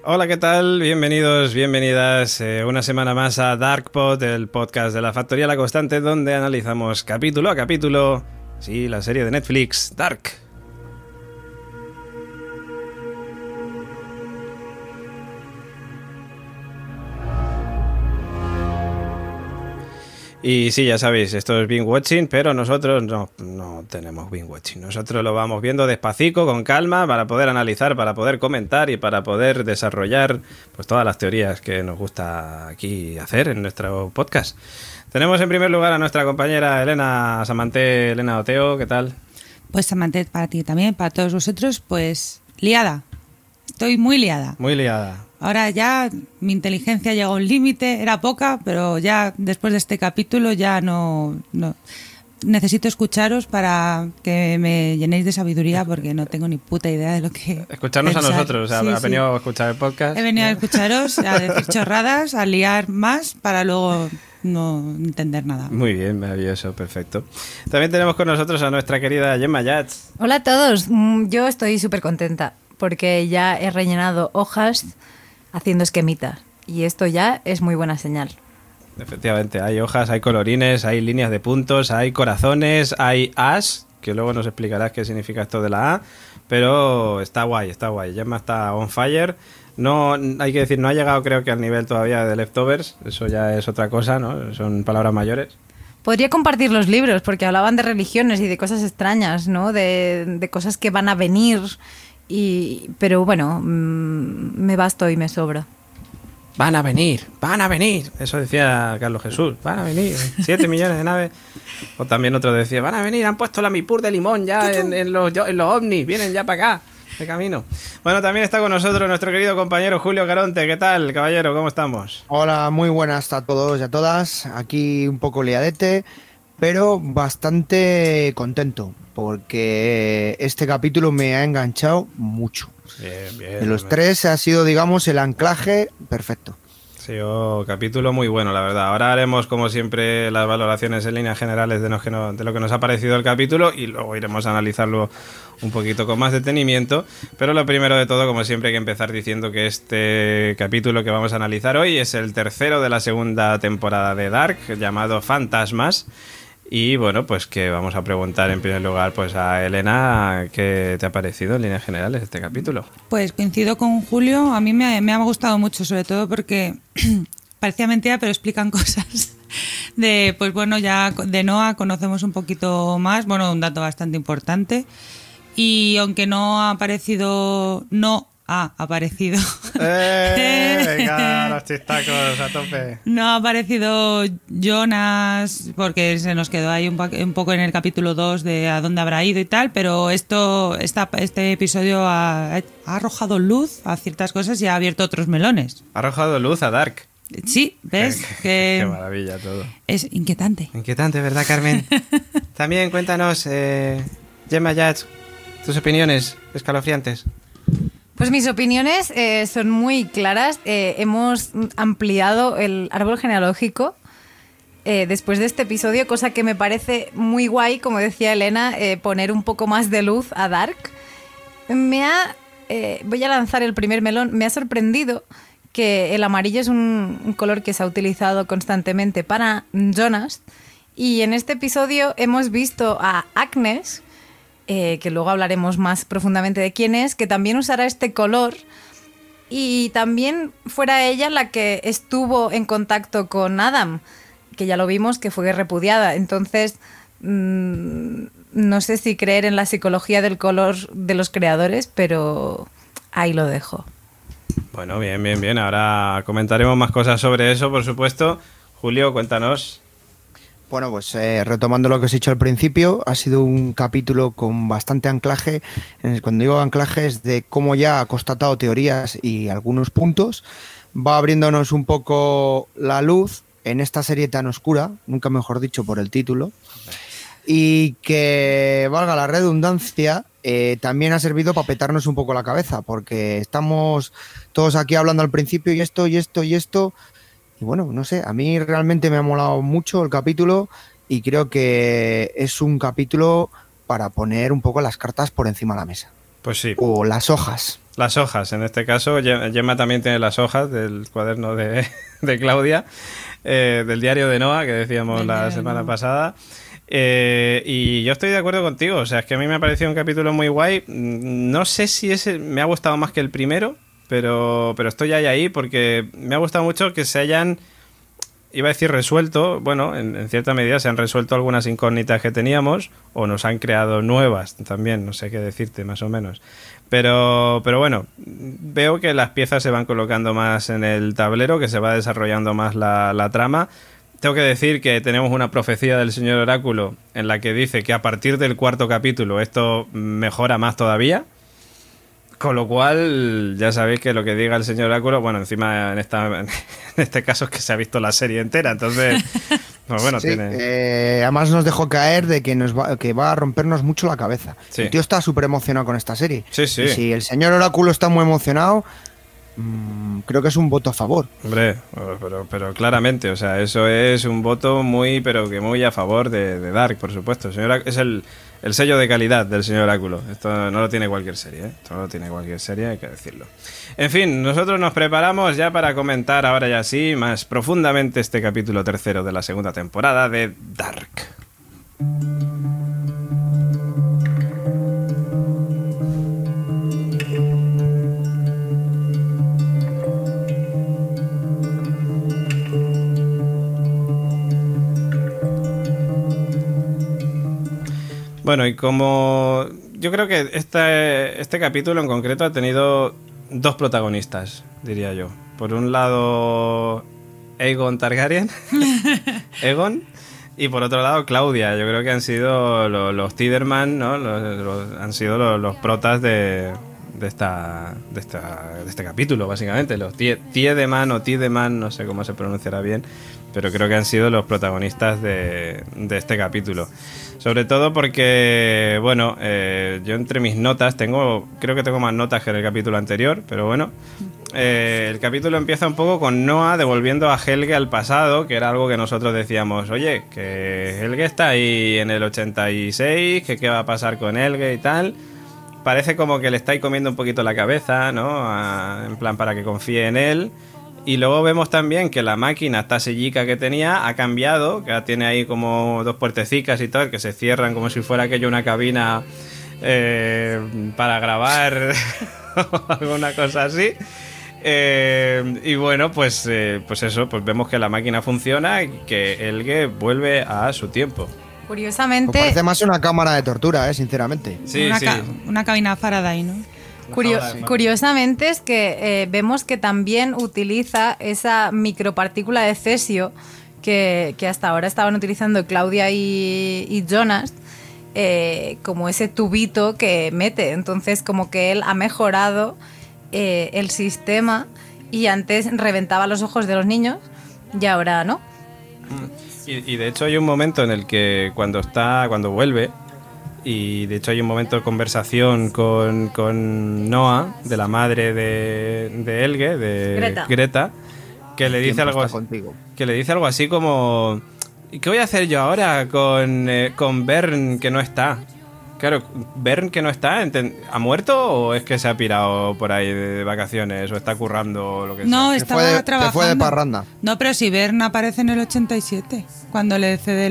Hola, ¿qué tal? Bienvenidos, bienvenidas una semana más a DarkPod, el podcast de la Factoría La Constante, donde analizamos capítulo a capítulo, sí, la serie de Netflix, Dark. Y sí, ya sabéis, esto es binge watching, pero nosotros no tenemos binge watching. Nosotros lo vamos viendo despacito, con calma, para poder analizar, para poder comentar y para poder desarrollar pues todas las teorías que nos gusta aquí hacer en nuestro podcast. Tenemos en primer lugar a nuestra compañera Elena Samanté, Elena Oteo, ¿qué tal? Pues Samanté, para ti también, para todos vosotros, pues liada. Estoy muy liada. Muy liada. Ahora ya mi inteligencia llegó a un límite, era poca, pero ya después de este capítulo ya no. Necesito escucharos para que me llenéis de sabiduría porque no tengo ni puta idea de lo que escucharnos pensar. A nosotros, o sea, sí, has venido a escuchar el podcast. He venido a escucharos, a decir chorradas, a liar más para luego no entender nada. Muy bien, maravilloso, perfecto. También tenemos con nosotros a nuestra querida Gemma Yats. Hola a todos, yo estoy súper contenta porque ya he rellenado hojas haciendo esquemitas y esto ya es muy buena señal. Efectivamente, hay hojas, hay colorines, hay líneas de puntos, hay corazones, hay as, que luego nos explicarás qué significa esto de la A, pero está guay, Gemma está on fire. No, hay que decir, no ha llegado creo que al nivel todavía de Leftovers, eso ya es otra cosa, ¿no? Son palabras mayores. Podría compartir los libros porque hablaban de religiones y de cosas extrañas, ¿no? De cosas que van a venir. Pero bueno, me basto y me sobra. Van a venir, eso decía Carlos Jesús, van a venir 7 millones de naves. O también otro decía, van a venir, han puesto la Mipur de limón ya en los ovnis, vienen ya para acá, de camino. Bueno, también está con nosotros nuestro querido compañero Julio Caronte. ¿Qué tal, caballero? ¿Cómo estamos? Hola, muy buenas a todos y a todas. Aquí un poco liadete, pero bastante contento porque este capítulo me ha enganchado mucho. Bien. De los tres ha sido, digamos, el anclaje perfecto. Sí, capítulo muy bueno, la verdad. Ahora haremos, como siempre, las valoraciones en líneas generales de lo que nos ha parecido el capítulo y luego iremos a analizarlo un poquito con más detenimiento. Pero lo primero de todo, como siempre, hay que empezar diciendo que este capítulo que vamos a analizar hoy es el tercero de la segunda temporada de Dark, llamado Fantasmas. Y bueno, pues que vamos a preguntar en primer lugar pues a Elena qué te ha parecido en líneas generales este capítulo. Pues coincido con Julio, a mí me ha gustado mucho, sobre todo porque parecía mentira, pero explican cosas de, pues bueno, ya de Noah conocemos un poquito más, bueno, un dato bastante importante, y aunque no ha aparecido Venga, los chistacos a tope. No ha aparecido Jonas porque se nos quedó ahí un poco en el capítulo 2 de a dónde habrá ido y tal, pero este episodio ha arrojado luz a ciertas cosas y ha abierto otros melones. Ha arrojado luz a Dark. Sí, ¿ves? Qué maravilla todo. Es inquietante. Inquietante, ¿verdad, Carmen? También cuéntanos, Gemma Yats, tus opiniones escalofriantes. Pues mis opiniones son muy claras. Hemos ampliado el árbol genealógico después de este episodio, cosa que me parece muy guay, como decía Elena, poner un poco más de luz a Dark. Voy a lanzar el primer melón. Me ha sorprendido que el amarillo es un color que se ha utilizado constantemente para Jonas. Y en este episodio hemos visto a Agnes, que luego hablaremos más profundamente de quién es, que también usará este color y también fuera ella la que estuvo en contacto con Adam, que ya lo vimos que fue repudiada. Entonces, no sé si creer en la psicología del color de los creadores, pero ahí lo dejo. Bueno, bien. Ahora comentaremos más cosas sobre eso, por supuesto. Julio, cuéntanos. Bueno, pues retomando lo que os he dicho al principio, ha sido un capítulo con bastante anclaje. Cuando digo anclaje es de cómo ya ha constatado teorías y algunos puntos. Va abriéndonos un poco la luz en esta serie tan oscura, nunca mejor dicho por el título, y que, valga la redundancia, también ha servido para petarnos un poco la cabeza, porque estamos todos aquí hablando al principio y esto. Y bueno, no sé, a mí realmente me ha molado mucho el capítulo y creo que es un capítulo para poner un poco las cartas por encima de la mesa. Pues sí. O las hojas. Las hojas, en este caso, Gemma también tiene las hojas del cuaderno de Claudia, del diario de Noah, que decíamos la semana pasada. Y yo estoy de acuerdo contigo, o sea, es que a mí me ha parecido un capítulo muy guay. No sé si ese me ha gustado más que el primero, pero estoy ahí porque me ha gustado mucho que se hayan, iba a decir resuelto, bueno, en cierta medida se han resuelto algunas incógnitas que teníamos, o nos han creado nuevas también, no sé qué decirte más o menos. Pero bueno, veo que las piezas se van colocando más en el tablero, que se va desarrollando más la trama. Tengo que decir que tenemos una profecía del señor Oráculo en la que dice que a partir del 4º capítulo esto mejora más todavía. Con lo cual, ya sabéis que lo que diga el señor Oráculo, bueno, encima en este caso es que se ha visto la serie entera, entonces, pues bueno, sí, tiene... además nos dejó caer de que va a rompernos mucho la cabeza. Sí. El tío está súper emocionado con esta serie. Sí, sí. Y si el señor Oráculo está muy emocionado, creo que es un voto a favor. Hombre, pero claramente, o sea, eso es un voto muy, pero que muy a favor de Dark, por supuesto. El señor es el sello de calidad del señor Oráculo. Esto no lo tiene cualquier serie, ¿eh? Esto no lo tiene cualquier serie, hay que decirlo. En fin, nosotros nos preparamos ya para comentar ahora ya sí, más profundamente este capítulo 3º de la segunda temporada de Dark. Bueno, y como yo creo que este capítulo en concreto ha tenido dos protagonistas, diría yo. Por un lado, Aegon Targaryen, Aegon, y por otro lado, Claudia. Yo creo que han sido los Tiderman, ¿no? Han sido los protas de este capítulo, básicamente. Los Tiedemann o Tidemann, no sé cómo se pronunciará bien, pero creo que han sido los protagonistas de este capítulo. Sobre todo porque, bueno, yo entre mis notas creo que tengo más notas que en el capítulo anterior, pero bueno, el capítulo empieza un poco con Noah devolviendo a Helge al pasado, que era algo que nosotros decíamos, oye, que Helge está ahí en el 86, que qué va a pasar con Helge y tal. Parece como que le estáis comiendo un poquito la cabeza, ¿no? En plan, para que confíe en él. Y luego vemos también que la máquina, esta sellica que tenía, ha cambiado, que tiene ahí como dos puertecicas y tal, que se cierran como si fuera aquello una cabina para grabar o alguna cosa así. Y bueno, pues eso, pues vemos que la máquina funciona y que Helge vuelve a su tiempo. Curiosamente... Pues parece más una cámara de tortura, sinceramente. Sí, una cabina Faraday, ¿no? Curiosamente es que vemos que también utiliza esa micropartícula de cesio que hasta ahora estaban utilizando Claudia y Jonas como ese tubito que mete. Entonces como que él ha mejorado el sistema y antes reventaba los ojos de los niños y ahora no. Y de hecho hay un momento en el que cuando vuelve, y de hecho hay un momento de conversación con Noah, de la madre de Helge, de Greta, que le dice algo así como, ¿y qué voy a hacer yo ahora con Bern que no está? Claro, Bern que no está, ¿ha muerto o es que se ha pirado por ahí de vacaciones o está currando o lo que sea? No, estaba trabajando. Se fue de parranda. No, pero si Bern aparece en el 87, cuando le cede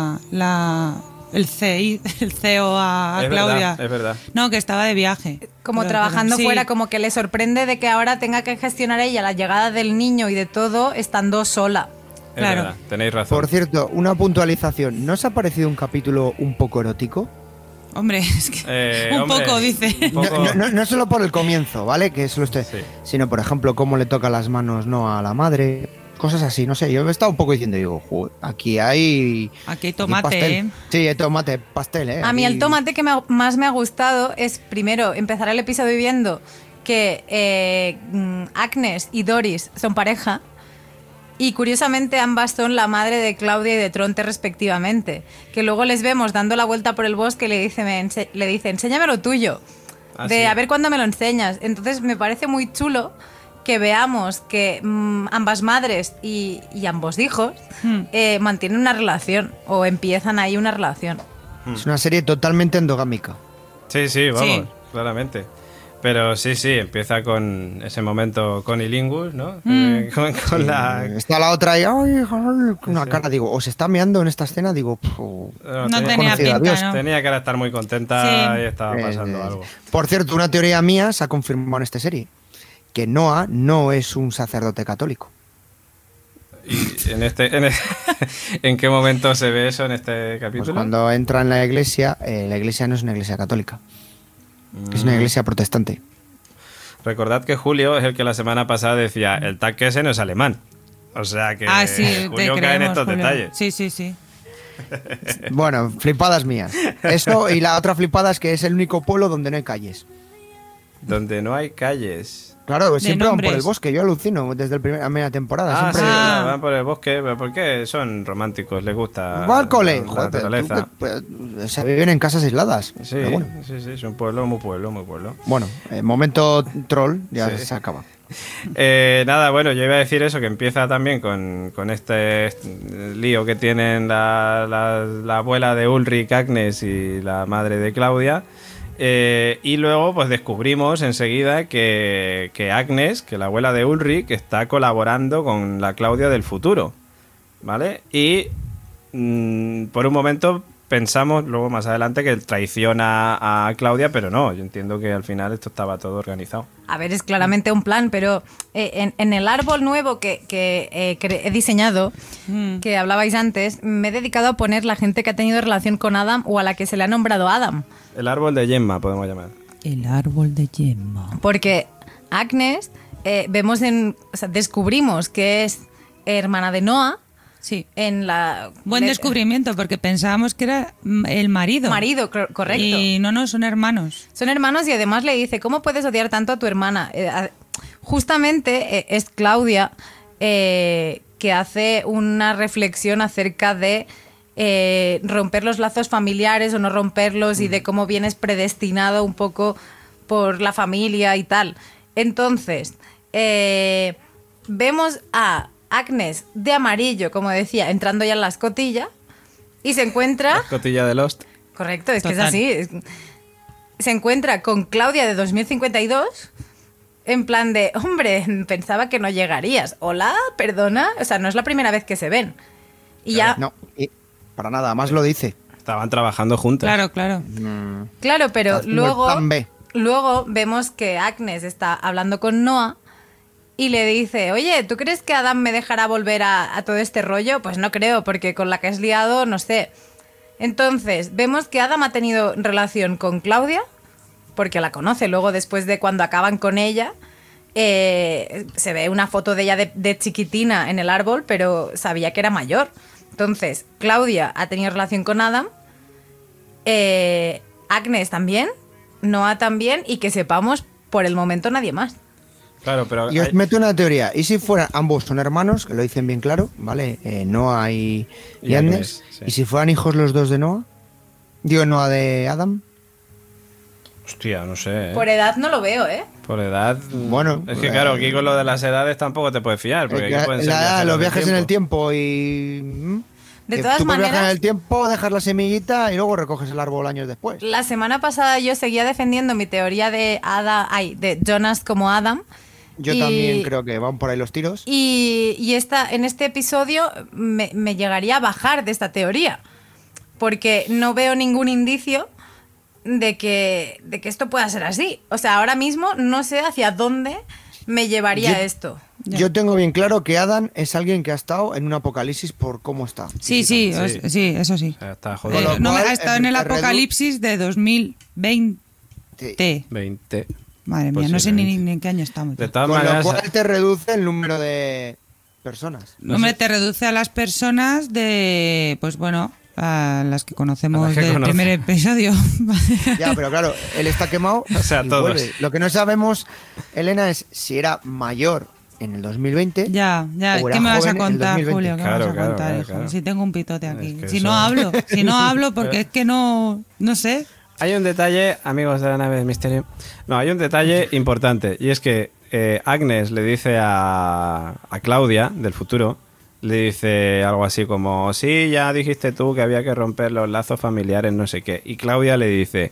el CEO a Claudia. Es verdad. No, que estaba de viaje. Como trabajando fuera, como que le sorprende de que ahora tenga que gestionar ella la llegada del niño y de todo estando sola. Es verdad, tenéis razón. Por cierto, una puntualización. ¿No os ha parecido un capítulo un poco erótico? Hombre, es que poco, dice. No solo por el comienzo, ¿vale? Que eso sí. Sino, por ejemplo, cómo le toca las manos a la madre. Cosas así, no sé. Yo me he estado un poco diciendo, digo, aquí hay tomate, pastel. Sí, hay tomate, pastel, ¿eh? A mí el tomate que más me ha gustado es, primero, empezar el episodio viendo que Agnes y Doris son pareja. Y curiosamente ambas son la madre de Claudia y de Tronte respectivamente. Que luego les vemos dando la vuelta por el bosque y le dice, enséñame lo tuyo. Sí. A ver cuándo me lo enseñas. Entonces me parece muy chulo que veamos que ambas madres y ambos hijos mantienen una relación o empiezan ahí una relación. Es una serie totalmente endogámica. Sí, vamos. claramente. Pero sí, empieza con ese momento conilingus, ¿no? Con la... Está la otra ahí, ay, con una cara, digo, o se está meando en esta escena, digo... No tenía pinta, ¿no? Tenía que estar muy contenta Sí. y estaba pasando algo. Por cierto, una teoría mía se ha confirmado en esta serie, que Noah no es un sacerdote católico. ¿Y en qué momento se ve eso en este capítulo? Pues cuando entra en la iglesia no es una iglesia católica, es una iglesia protestante. Recordad que Julio es el que la semana pasada decía, el tanque ese no es alemán. O sea que Sí, Julio te cae en creemos, estos Julio. detalles. Sí. Bueno, flipadas mías. Eso, y la otra flipada es que es el único pueblo donde no hay calles. Donde no hay calles. Claro, siempre van por nombres. el bosque, yo alucino desde la primera temporada. Ah, sí, siempre van por el bosque. ¿Pero por qué? Son románticos, les gusta va al cole. la Joder, pero tú naturaleza. se viven en casas aisladas. Sí, Pero bueno. sí, es un pueblo, muy pueblo. Bueno, momento troll, ya Sí. se acaba. Nada, bueno, yo iba a decir eso, que empieza también con este lío que tienen la abuela de Ulrich, Agnes, y la madre de Claudia. Y luego pues descubrimos enseguida que Agnes, que la abuela de Ulrich, está colaborando con la Claudia del futuro, ¿vale? Y por un momento pensamos, luego más adelante, que traiciona a Claudia, pero no, yo entiendo que al final esto estaba todo organizado. A ver, es claramente un plan, pero en el árbol nuevo que he diseñado, que hablabais antes, me he dedicado a poner la gente que ha tenido relación con Adam o a la que se le ha nombrado Adam. El árbol de Gemma, podemos llamar. El árbol de Gemma. Porque Agnes, descubrimos que es hermana de Noah. Sí. Buen Descubrimiento, porque pensábamos que era el marido. Correcto. Y no, son hermanos. Son hermanos y además le dice, ¿cómo puedes odiar tanto a tu hermana? Justamente es Claudia que hace una reflexión acerca de romper los lazos familiares o no romperlos y de cómo vienes predestinado un poco por la familia y tal. Entonces, vemos a Agnes de amarillo, como decía, entrando ya en la escotilla y se encuentra... La escotilla de Lost. Correcto, es Total. que es así. Se encuentra con Claudia de 2052 en plan de, hombre, pensaba que no llegarías. Hola, perdona. O sea, no es la primera vez que se ven. Y ya... No, para nada, más lo dice. Estaban trabajando juntas. Claro. Claro, pero Haciendo el plan B. luego vemos que Agnes está hablando con Noah y le dice, oye, ¿tú crees que Adam me dejará volver a todo este rollo? Pues no creo, porque con la que has liado, no sé. Entonces, vemos que Adam ha tenido relación con Claudia, porque la conoce. Luego, después de cuando acaban con ella, se ve una foto de ella de chiquitina en el árbol, pero sabía que era mayor. Entonces, Claudia ha tenido relación con Adam, Agnes también, Noah también, y que sepamos, por el momento, nadie más. Claro, pero... Y os meto una teoría. ¿Y si fueran ambos son hermanos, que lo dicen bien claro, ¿vale? Noah y Agnes. sí. ¿Y si fueran hijos los dos de Noah? Digo, Noah de Adam. Hostia, no sé. Por edad no lo veo, ¿eh? Por edad... Bueno, Es que claro, aquí con lo de las edades tampoco te puedes fiar. Porque aquí pueden ser los viajes en el tiempo. tiempo y... De que todas tú puedes viajar maneras- en el tiempo, dejas la semillita y luego recoges el árbol años después. La semana pasada yo seguía defendiendo mi teoría de de Jonas como Adam. Yo también creo que van por ahí los tiros. Y en este episodio me llegaría a bajar de esta teoría. Porque no veo ningún indicio de que esto pueda ser así. O sea, ahora mismo no sé hacia dónde me llevaría esto. Yo tengo bien claro que Adam es alguien que ha estado en un apocalipsis por cómo está. Sí, físicamente. sí, eso sí. O sea, está Con jodido. lo No, cual, ha estado en el el redu- apocalipsis de 2020. Sí. 20. Madre mía, no sé ni en qué año estamos. De todas Con lo maneras... cual te reduce el número de personas. no Hombre, sé. te reduce a las personas de, pues bueno, a las que conocemos A las que del conoce. primer episodio. Ya, pero claro, él está quemado. O sea, y todos. vuelve. Lo que no sabemos, Elena, es si era mayor en el 2020. Ya, O era ¿qué me vas a joven en contar, 2020? Julio? ¿Qué Claro, me vas a claro, contar, claro, hijo? claro. Si tengo un pitote aquí. Es que Si eso- no hablo, porque es que no sé. Hay un detalle, amigos de la nave del misterio. No, hay un detalle importante. Y es que Agnes le dice a Claudia, del futuro, le dice algo así como, sí, ya dijiste tú que había que romper los lazos familiares, no sé qué. Y Claudia le dice,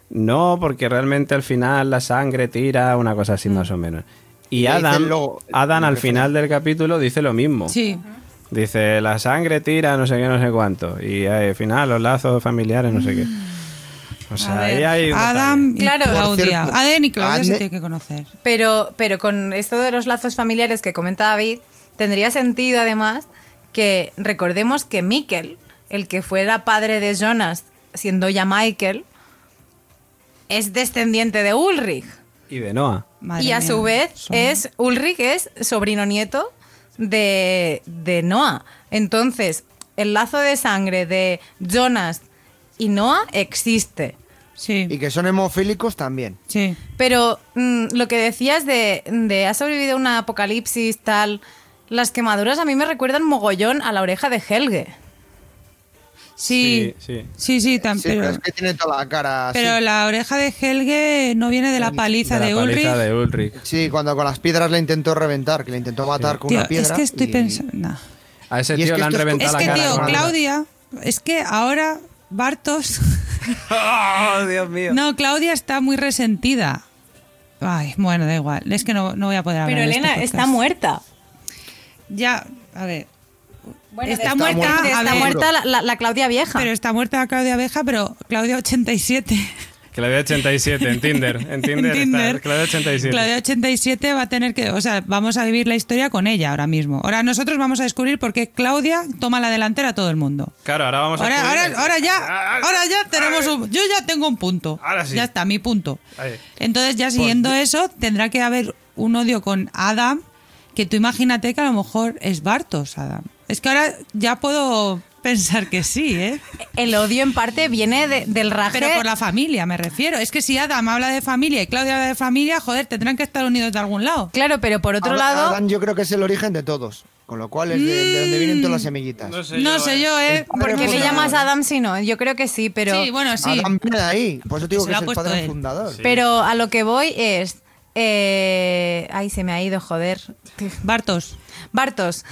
no, porque realmente al final la sangre tira, una cosa así más o menos. Y Adam al final del capítulo dice lo mismo. Sí. Dice, la sangre tira, no sé qué, no sé cuánto. Y al final los lazos familiares, no sé qué. O sea, ahí hay Adam y Claro. Claudia. Por cierto, Adam y Claudia se Adne- tiene que conocer. Pero con esto de los lazos familiares que comenta David, tendría sentido además que recordemos que Mikkel, el que fuera padre de Jonas, siendo ya Michael, es descendiente de Ulrich. Y de Noah. Madre Y a mía, su vez son- Ulrich es sobrino nieto de Noah. Entonces, el lazo de sangre de Jonas y Noah existe. Sí, Y que son hemofílicos también. sí. Pero lo que decías de ha sobrevivido una apocalipsis, tal, las quemaduras a mí me recuerdan mogollón a la oreja de Helge. Sí, Sí, sí, Sí, pero, pero es que tiene toda la cara así. pero la oreja de Helge no viene de la paliza de, la Ulrich. paliza de Ulrich. Sí, cuando con las piedras le intentó reventar, que le intentó matar con Tío, una piedra. es que estoy y- pensando... no. A ese Y es tío que le han esto es reventado Es la que, cara. tío, con- Claudia... Es que ahora Bartos... ¡Oh, Dios mío! No, Claudia está muy resentida. Ay, bueno, da igual. Es que no voy a poder hablar Pero de este Elena podcast. está muerta. Ya, a ver. Bueno, Está de- muerta, de- a está ver. muerta la Claudia vieja. Pero está muerta Claudia Abeja, pero Claudia 87. Claudia 87 en Tinder. En Tinder, En Tinder. está Claudia 87. Claudia 87 va a tener que... O sea, vamos a vivir la historia con ella ahora mismo. Ahora nosotros vamos a descubrir por qué Claudia toma la delantera a todo el mundo. Claro, ahora vamos a... descubrir- Ahora ya tenemos un... Yo ya tengo un punto. Ahora sí. Ya está, mi punto. Ahí. Entonces ya siguiendo eso, tendrá que haber un odio con Adam, que tú imagínate que a lo mejor es Bartos, Adam. Es que ahora ya puedo pensar que sí, ¿eh? El odio en parte viene del raje. Pero por la familia me refiero. Es que si Adam habla de familia y Claudia habla de familia, joder, tendrán que estar unidos de algún lado. Claro, pero por otro lado, Adán yo creo que es el origen de todos, con lo cual es de donde vienen todas las semillitas. No sé yo, ¿eh? El ¿por qué padre le llamas fundador. Adam si no? Yo creo que sí, pero... Sí, bueno, sí. Adán viene de ahí, por eso te digo Se que lo es ha el puesto padre él. fundador. Pero a lo que voy es... Ay, se me ha ido, joder. Bartos. Bartos.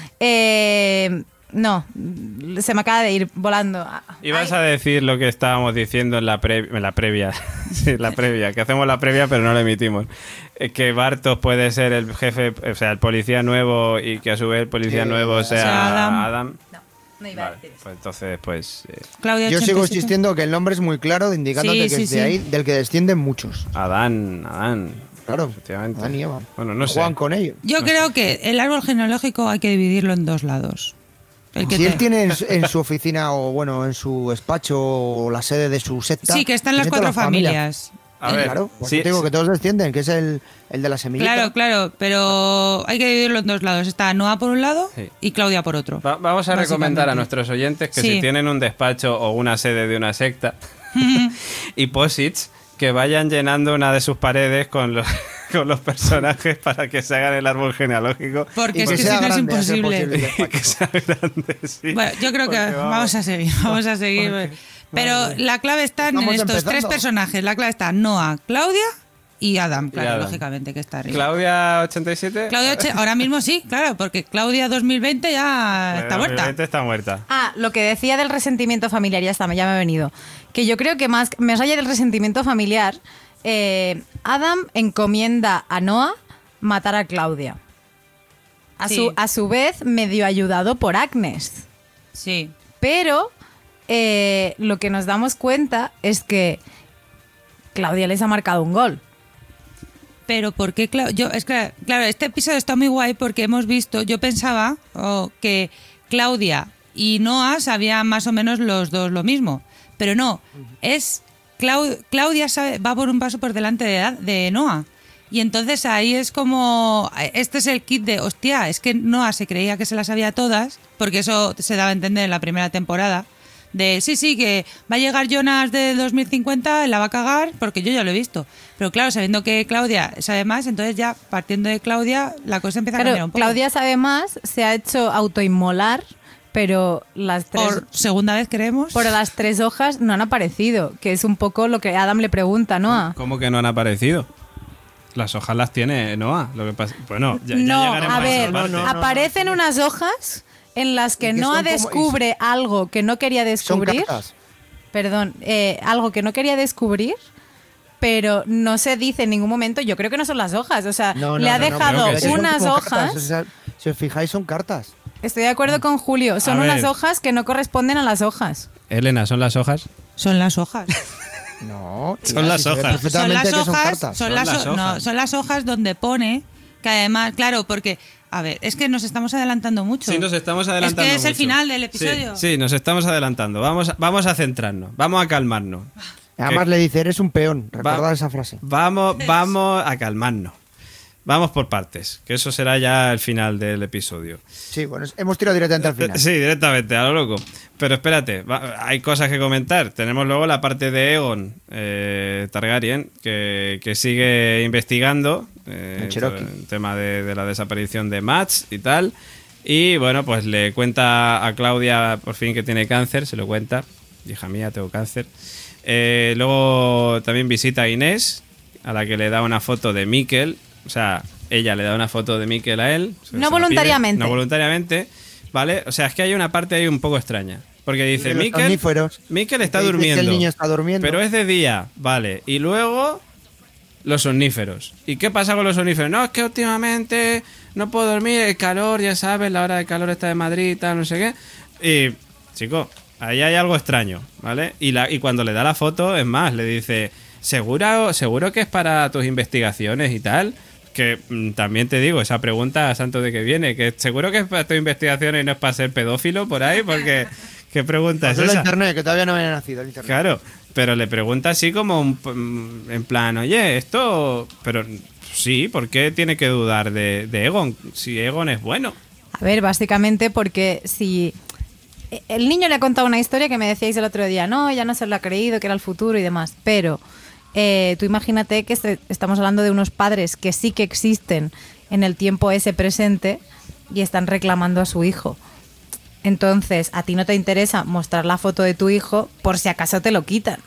No, se me acaba de ir volando. Ibas Ay, a decir lo que estábamos diciendo en la previa. Sí, la previa, que hacemos la previa pero no la emitimos. Que Bartos puede ser el jefe, o sea, el policía nuevo y que a su vez el policía Sí, nuevo sea sea Adam. no iba a Vale, decir eso. pues entonces, pues Claudia Yo sigo 87. insistiendo que el nombre es muy claro, indicándote Sí, que sí, es de sí. ahí del que descienden muchos. Adán. Claro, Efectivamente. Adán y Eva. Bueno, no sé. Juegan con ellos. Yo creo que el árbol genealógico hay que dividirlo en dos lados. El que Si te- él tiene en su oficina o bueno, en su despacho o la sede de su secta. Sí, que están las tiene cuatro toda la familia. familias. A ver, Claro, pues sí, te digo que todos descienden, que es el de la semillita. Claro, claro, pero hay que dividirlo en dos lados. Está Noah por un lado Sí. y Claudia por otro. Vamos a recomendar a Básicamente. nuestros oyentes que Sí. si tienen un despacho o una sede de una secta y posits, que vayan llenando una de sus paredes con los, con los personajes para que se hagan el árbol genealógico Porque Y es que que si sea no es grande, a ser imposible. posible el y despacho. que sea grande. Sí. Bueno, yo creo que Porque vamos a seguir, vamos a seguir. Pero la clave está en Estamos estos empezando. tres personajes. La clave está Noah, Claudia y Adam, claro, Adam. lógicamente que está arriba. Claudia 87. Ahora mismo sí, claro, porque Claudia 2020 ya está muerta. Obviamente está muerta. Ah, lo que decía del resentimiento familiar, ya está, ya me ha venido. Que yo creo que más allá del resentimiento familiar, Adam encomienda a Noah matar a Claudia. Sí. A su vez, medio ayudado por Agnes. Sí. Pero lo que nos damos cuenta es que Claudia les ha marcado un gol. Pero ¿por qué claro, este episodio está muy guay porque hemos visto, yo pensaba que Claudia y Noah sabían más o menos los dos lo mismo, pero no, es Claudia va por un paso por delante de Noah. Y entonces ahí es como, este es el kit de, hostia, es que Noah se creía que se las sabía todas, porque eso se daba a entender en la primera temporada, de sí, que va a llegar Jonas del 2050, la va a cagar, porque yo ya lo he visto. Pero claro, sabiendo que Claudia sabe más, entonces ya partiendo de Claudia, la cosa empieza a cambiar Claro, un poco. Claudia sabe más, se ha hecho autoinmolar, pero las tres... Por segunda vez creemos. Pero las tres hojas no han aparecido, que es un poco lo que Adam le pregunta a Noah. ¿Cómo que no han aparecido? Las hojas las tiene Noah. Lo que pasa, bueno, ya No, llegaremos a ver, esa parte. aparecen unas hojas en las que Y que Noah son como- descubre algo que no quería Son descubrir. cartas. Perdón, algo que no quería descubrir pero no se dice en ningún momento, yo creo que no son las hojas, o sea, No, le ha no, dejado creo que sí. unas Son como hojas. cartas, o sea, si os fijáis, son cartas. Estoy de acuerdo con Julio, son A ver. unas hojas que no corresponden a las hojas. Elena, ¿son las hojas? Son las hojas. No, Son las se ve hojas. Son perfectamente las que son hojas, cartas. son Son las las ho- no, hojas. son las hojas donde pone que además, claro, porque, a ver, es que nos estamos adelantando mucho. Sí, nos estamos adelantando. Es que es el mucho. final del episodio. Sí, nos estamos adelantando. Vamos a centrarnos, vamos a calmarnos. Además Que- le dice, eres un peón. Recordad Va- esa frase. Vamos a calmarnos. Vamos por partes, que eso será ya el final del episodio. Sí, bueno, hemos tirado directamente al final. Sí, directamente, a lo loco. Pero espérate, hay cosas que comentar. Tenemos luego la parte de Aegon Targaryen, que sigue investigando En Cherokee. el tema de la desaparición de Max y tal. Y bueno, pues le cuenta a Claudia por fin que tiene cáncer, se lo cuenta. Hija mía, tengo cáncer. Luego también visita a Inés, a la que le da una foto de Mikkel. O sea, ella le da una foto de Mikkel a él. Se No la voluntariamente. pide, no voluntariamente. ¿Vale? O sea, es que hay una parte ahí un poco extraña. Porque dice, De los Mikkel somníferos. está Dice que durmiendo. el niño está durmiendo. Pero es de día, vale. Y luego los somníferos. ¿Y qué pasa con los somníferos? No, es que últimamente no puedo dormir, el calor, ya sabes, la hora de calor está de Madrid, tal, no sé qué. Y, chico, ahí hay algo extraño, ¿vale? Y cuando le da la foto, es más, le dice, ¿seguro que es para tus investigaciones y tal? Que también te digo, esa pregunta, santo de que viene, que seguro que es para tus investigaciones y no es para ser pedófilo por ahí, porque ¿qué pregunta es Pasó el esa? internet, que todavía no había nacido el internet. Claro, pero le pregunta así como en plan, oye, esto... Pero sí, ¿por qué tiene que dudar de Aegon? Si Aegon es bueno. A ver, básicamente porque si el niño le ha contado una historia que me decíais el otro día, no, ya no se lo ha creído, que era el futuro y demás, pero tú imagínate que estamos hablando de unos padres que sí que existen en el tiempo ese presente y están reclamando a su hijo. Entonces, a ti no te interesa mostrar la foto de tu hijo por si acaso te lo quitan.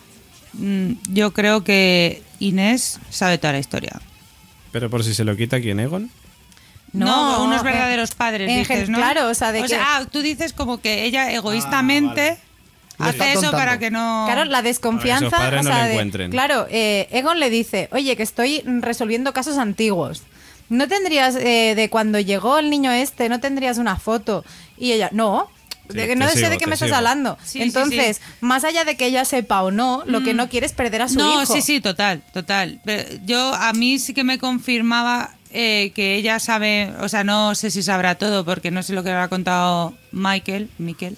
Yo creo que Inés sabe toda la historia. Pero por si se lo quita, ¿quién, Aegon? No, unos verdaderos padres, en dices, ¿no? claro, o sea, de que... tú dices como que ella egoístamente Lo está hace eso tontando. para que no... Claro, la A desconfianza. ver, esos padres o no sea, lo encuentren. claro, Egon le dice, oye, que estoy resolviendo casos antiguos. ¿No tendrías, de cuando llegó el niño este, no tendrías una foto? Y ella, no. Sí, De que no te sé sigo, de qué te me estás sigo. hablando. Sí, Entonces, sí, más allá de que ella sepa o no, lo que no quiere es perder a su No, hijo. sí, total. Pero a mí sí que me confirmaba que ella sabe, o sea, no sé si sabrá todo porque no sé lo que habrá contado Mikkel,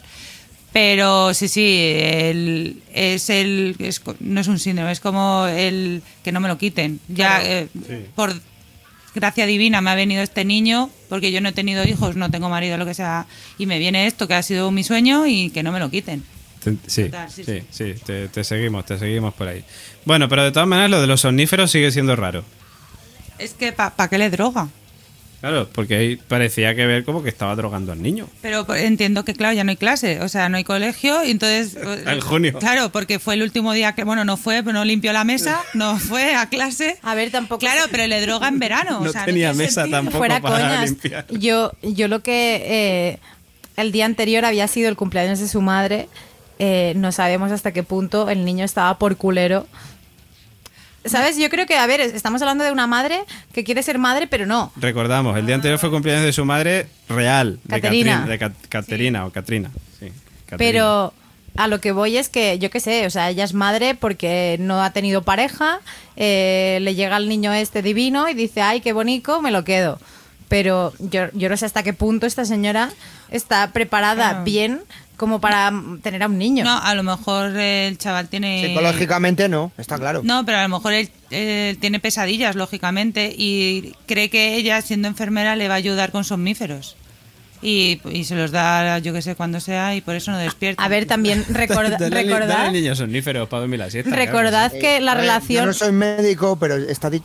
pero sí, no es un síndrome, es como el que no me lo quiten. Ya, por gracia divina me ha venido este niño, porque yo no he tenido hijos, no tengo marido, lo que sea, y me viene esto que ha sido mi sueño y que no me lo quiten. Sí, Total, sí, te seguimos por ahí. Bueno, pero de todas maneras lo de los somníferos sigue siendo raro. Es que ¿para qué le droga? Claro, porque ahí parecía que ver como que estaba drogando al niño. Pero entiendo que, claro, ya no hay clase, o sea, no hay colegio, y entonces... En junio. Claro, porque fue el último día que, bueno, no fue, pero no limpió la mesa, no fue a clase. A ver, tampoco... Claro, pero le droga en verano. No o sea, tenía tiene mesa sentido. tampoco Fuera para coñas. limpiar. Yo lo que el día anterior había sido el cumpleaños de su madre, no sabemos hasta qué punto el niño estaba por culero. ¿Sabes? Yo creo que, a ver, estamos hablando de una madre que quiere ser madre, pero no. Recordamos, el día anterior fue cumpleaños de su madre real, Caterina. de Caterina o Katrina. Sí, Caterina. Pero a lo que voy es que, yo qué sé, o sea, ella es madre porque no ha tenido pareja, le llega al niño este divino y dice, ay, qué bonito, me lo quedo. Pero yo no sé hasta qué punto esta señora está preparada Claro. bien como para tener a un niño. No, a lo mejor el chaval tiene... Psicológicamente no, está claro. No, pero a lo mejor él tiene pesadillas, lógicamente, y cree que ella, siendo enfermera, le va a ayudar con somníferos. Y se los da, yo que sé, cuando sea, y por eso no despierta. A ver, también Dale al recordad, niño somnífero para dormir la siesta. recordad que la A ver, relación... Yo no soy médico, pero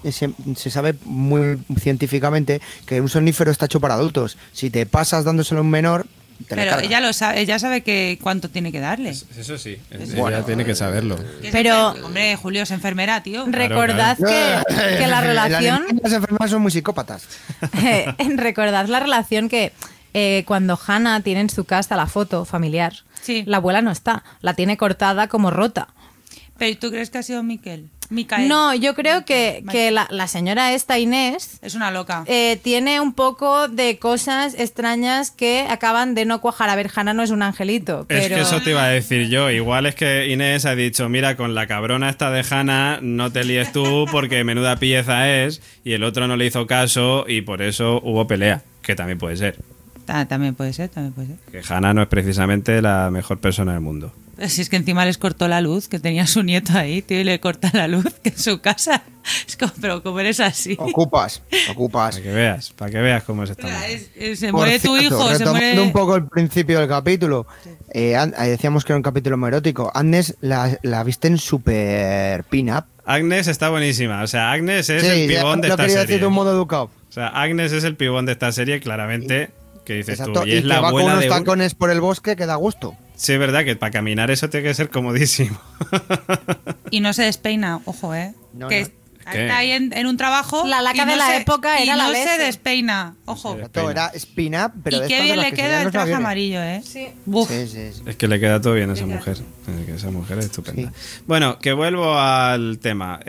se sabe muy científicamente que un somnífero está hecho para adultos. Si te pasas dándoselo a un menor, te le Pero cargas. ella lo sabe, ella sabe que cuánto tiene que darle. Eso sí, Bueno, ella tiene que saberlo. Que es Pero- hombre, Julio es enfermera, tío. Recordad que la relación... Las enfermeras son muy psicópatas. Recordad la relación que cuando Hannah tiene en su casa la foto familiar, Sí. la abuela no está, la tiene cortada como rota. Pero ¿tú crees que ha sido Miquel? Micael. No, yo creo que la señora esta, Inés, Es una loca. tiene un poco de cosas extrañas que acaban de no cuajar. A ver, Hannah no es un angelito, pero... Es que eso te iba a decir yo. Igual es que Inés ha dicho, mira, con la cabrona esta de Hannah no te líes tú porque menuda pieza es, y el otro no le hizo caso y por eso hubo pelea, que también puede ser. También puede ser. Que Hannah no es precisamente la mejor persona del mundo. Si es que encima les cortó la luz, que tenía su nieto ahí, tío, y le corta la luz, que en su casa. Es como, pero como eres así. Ocupas. Para que veas cómo es esta mujer. Se Por muere tu cierto, hijo, se retomando muere... un poco el principio del capítulo, decíamos que era un capítulo muy erótico. Agnes la visten super pin-up. Agnes está buenísima. O sea, Agnes es Sí, el pibón de lo esta quería serie. decir de un modo educado. O sea, Agnes es el pibón de esta serie, claramente, que dices Exacto, tú. Y y es que la va con abuela unos de... tacones por el bosque que da gusto. Sí, es verdad que para caminar eso tiene que ser comodísimo. Y no se despeina, ojo, No, que no. ¿Qué? está ahí en un trabajo. La laca y no de la se- época y era la no leche. se despeina, ojo. Sí. Exacto, era spin-up, pero Y de qué estas de bien las le que se queda ven el los traje aviones. amarillo, ¿eh? Sí. Buf. Sí, sí, sí. Es que le queda todo bien a esa mujer. Es que esa mujer es estupenda. Bueno, que vuelvo al tema.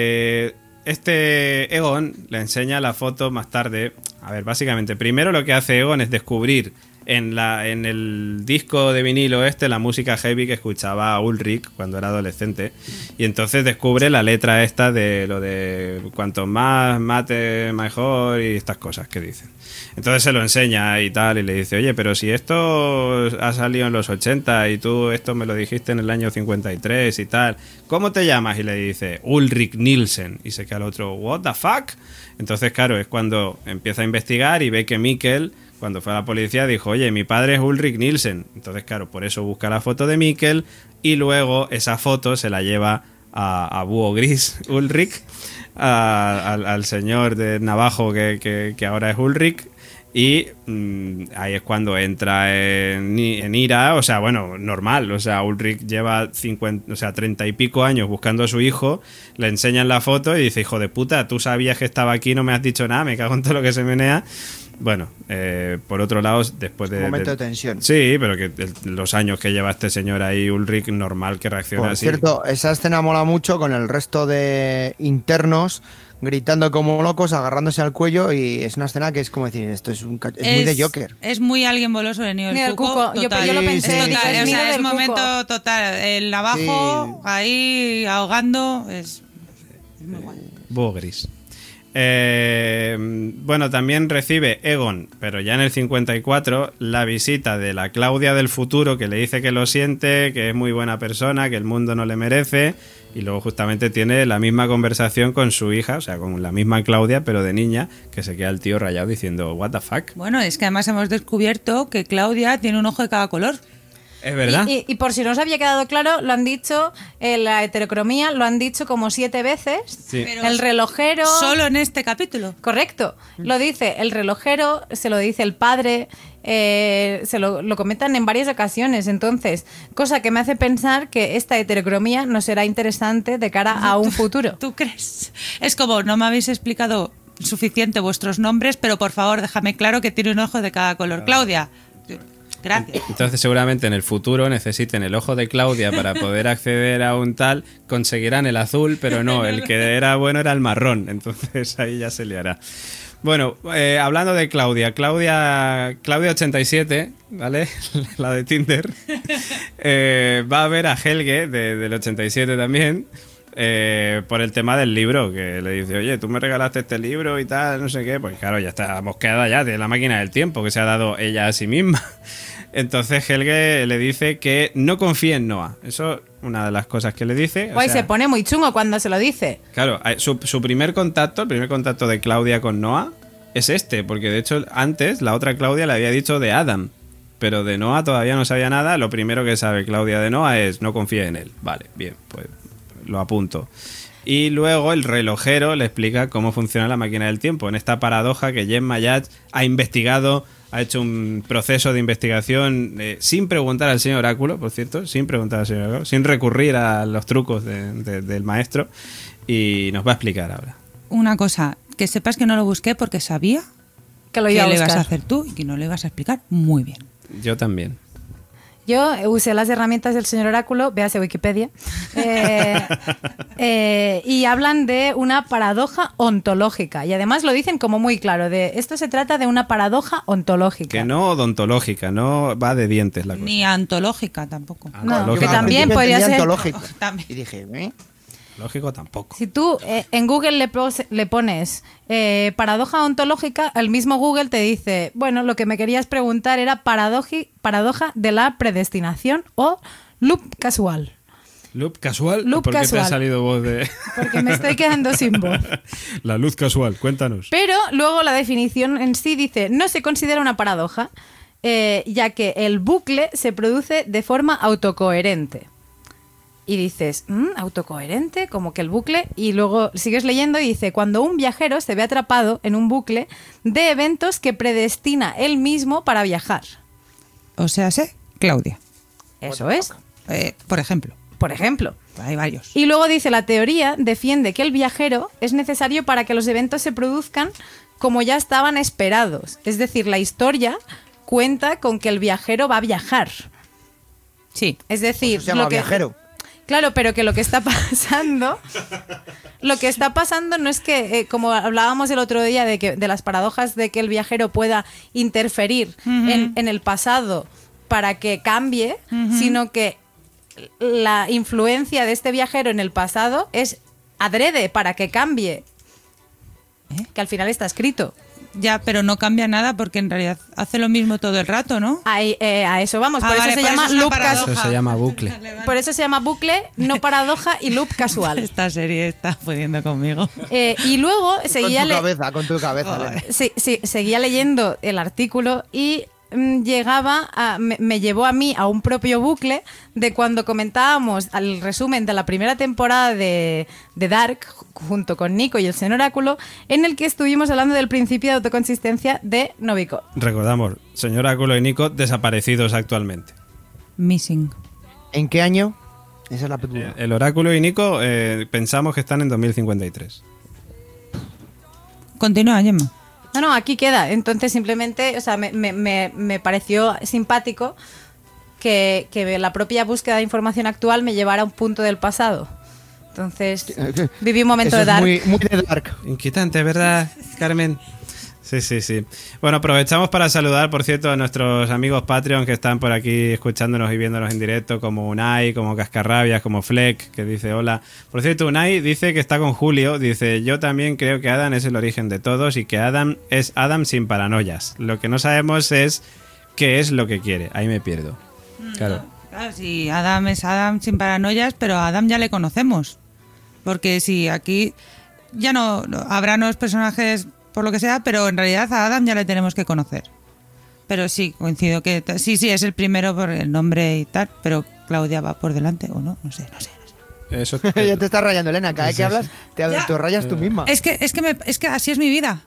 Este Egon le enseña la foto más tarde. A ver, básicamente, primero lo que hace Egon es descubrir en el disco de vinilo la música heavy que escuchaba Ulrich cuando era adolescente. Y entonces descubre la letra esta de lo de cuanto más mate mejor y estas cosas que dicen. Entonces se lo enseña y tal y le dice, oye, pero si esto ha salido en los 80 y tú esto me lo dijiste en el año 53 y tal, ¿cómo te llamas? Y le dice, Ulrich Nielsen. Y se queda el otro, what the fuck? Entonces, claro, es cuando empieza a investigar y ve que Mikkel, cuando fue a la policía, dijo, oye, mi padre es Ulrich Nielsen. Entonces, claro, por eso busca la foto de Mikkel y luego esa foto se la lleva a Búho Gris Ulrich, al señor de Navajo que ahora es Ulrich. Y ahí es cuando entra en ira, o sea, bueno, normal, o sea, Ulrich lleva 30 y pico años buscando a su hijo, le enseñan la foto y dice, hijo de puta, tú sabías que estaba aquí, no me has dicho nada, me cago en todo lo que se menea. Bueno, por otro lado, después de... Un momento de tensión. Sí, pero que los años que lleva este señor ahí, Ulrich, normal que reaccione Por así. cierto, esa escena mola mucho con el resto de internos gritando como locos, agarrándose al cuello, y es una escena que es como decir, esto es muy de Joker. Es muy alguien boloso de Nido Ni del el Cuco. Cuco. Total. Yo lo Sí, pensé, sí, digo, sí. es O Nido sea, es del momento Cuco. total. El abajo, ahí ahogando, es muy guay. Búho Gris. Bueno, también recibe Egon, pero ya en el 54, la visita de la Claudia del futuro, que le dice que lo siente, que es muy buena persona, que el mundo no le merece, y luego justamente tiene la misma conversación con su hija, o sea, con la misma Claudia, pero de niña, que se queda el tío rayado diciendo, what the fuck. Bueno, es que además hemos descubierto que Claudia tiene un ojo de cada color. Es verdad. Y por si no os había quedado claro, lo han dicho, la heterocromía lo han dicho como 7 veces. Sí. Pero El relojero... Solo en este capítulo. Correcto, lo dice el relojero, se lo dice el padre, se lo comentan en varias ocasiones. Entonces, cosa que me hace pensar que esta heterocromía no será interesante de cara a un futuro. ¿Tú crees? Es como, no me habéis explicado suficiente vuestros nombres, pero por favor déjame claro que tiene un ojo de cada color. Claudia, gracias. Entonces seguramente en el futuro necesiten el ojo de Claudia para poder acceder a un tal, conseguirán el azul, pero no, el que era bueno era el marrón, entonces ahí ya se liará. Bueno, hablando de Claudia 87, ¿vale? La de Tinder, va a ver a Helge del 87 también. Por el tema del libro, que le dice, oye, tú me regalaste este libro y tal, no sé qué, pues claro, ya está mosqueada ya de la máquina del tiempo que se ha dado ella a sí misma. Entonces Helge le dice que no confíe en Noah. Eso es una de las cosas que le dice. Guay, se pone muy chungo cuando se lo dice. Claro, su primer contacto, el primer contacto de Claudia con Noah es porque de hecho antes la otra Claudia le había dicho de Adam, pero de Noah todavía no sabía nada. Lo primero que sabe Claudia de Noah es no confíe en él. Vale, bien, pues lo apunto. Y luego el relojero le explica cómo funciona la máquina del tiempo, en esta paradoja que Jen Mayat ha investigado, ha hecho un proceso de investigación sin preguntar al señor Oráculo, por cierto, sin preguntar al señor Oráculo, sin recurrir a los trucos del maestro, y nos va a explicar ahora. Una cosa, que sepas que no lo busqué porque sabía Que lo que iba a lo ibas buscar. a hacer tú y que no lo ibas a explicar muy bien. Yo también. Yo usé las herramientas del señor Oráculo, véase Wikipedia, y hablan de una paradoja ontológica. Y además lo dicen como muy claro, de esto se trata de una paradoja ontológica. Que no odontológica, no va de dientes la cosa. Ni antológica tampoco. No, Lógico, que también Yo podría entendía ser... antológico. También. Y dije, Lógico tampoco. Si tú en Google le pones paradoja ontológica, el mismo Google te dice, bueno, lo que me querías preguntar era paradoja de la predestinación o loop casual. Loop casual. Loop ¿Por qué te casual. ha salido voz de Porque me estoy quedando sin voz. la luz casual? Cuéntanos. Pero luego la definición en sí dice, no se considera una paradoja, ya que el bucle se produce de forma autocoherente. Y dices, autocoherente, como que el bucle, y luego sigues leyendo y dice, cuando un viajero se ve atrapado en un bucle de eventos que predestina él mismo para viajar. O sea, Claudia, Eso es, por ejemplo. por ejemplo. Hay varios. Y luego dice, la teoría defiende que el viajero es necesario para que los eventos se produzcan como ya estaban esperados. Es decir, la historia cuenta con que el viajero va a viajar. Sí. Es decir, se llama viajero. Claro, pero que lo que está pasando no es que, como hablábamos el otro día de las paradojas de que el viajero pueda interferir en el pasado para que cambie, sino que la influencia de este viajero en el pasado es adrede para que cambie. Que al final está escrito. Ya, pero no cambia nada porque en realidad hace lo mismo todo el rato, ¿no? A eso vamos, por vale, eso se por llama eso es una loop paradoja. casual. Eso se llama bucle. Por eso se llama bucle, no paradoja y loop casual. Esta serie está pudiendo conmigo. Y luego seguía Con tu cabeza, Elena. Sí, seguía leyendo el artículo y me llevó a mí a un propio bucle de cuando comentábamos al resumen de la primera temporada de Dark junto con Nico y el señor Oráculo, en el que estuvimos hablando del principio de autoconsistencia de Novikov. Recordamos, señor Oráculo y Nico desaparecidos actualmente. Missing. ¿En qué año? Esa es la pregunta. El Oráculo y Nico pensamos que están en 2053. Continúa, Gemma. No, aquí queda. Entonces simplemente, o sea, me pareció simpático que la propia búsqueda de información actual me llevara a un punto del pasado. Entonces, viví un momento Eso de Dark. es muy de Dark. Inquietante, ¿verdad, Carmen? Sí. Bueno, aprovechamos para saludar, por cierto, a nuestros amigos Patreon que están por aquí escuchándonos y viéndonos en directo, como Unai, como Cascarrabias, como Fleck, que dice hola. Por cierto, Unai dice que está con Julio, dice, yo también creo que Adam es el origen de todos y que Adam es Adam sin paranoias. Lo que no sabemos es qué es lo que quiere. Ahí me pierdo. Claro. Claro, sí, Adam es Adam sin paranoias, pero a Adam ya le conocemos. Porque si aquí ya no habrá nuevos personajes por lo que sea, pero en realidad a Adam ya le tenemos que conocer. Pero sí, coincido que sí, es el primero por el nombre y tal, pero Claudia va por delante o no, no sé. Eso Ya te estás rayando, Elena. Cada vez que hablas, te rayas tú misma. Es que así es mi vida.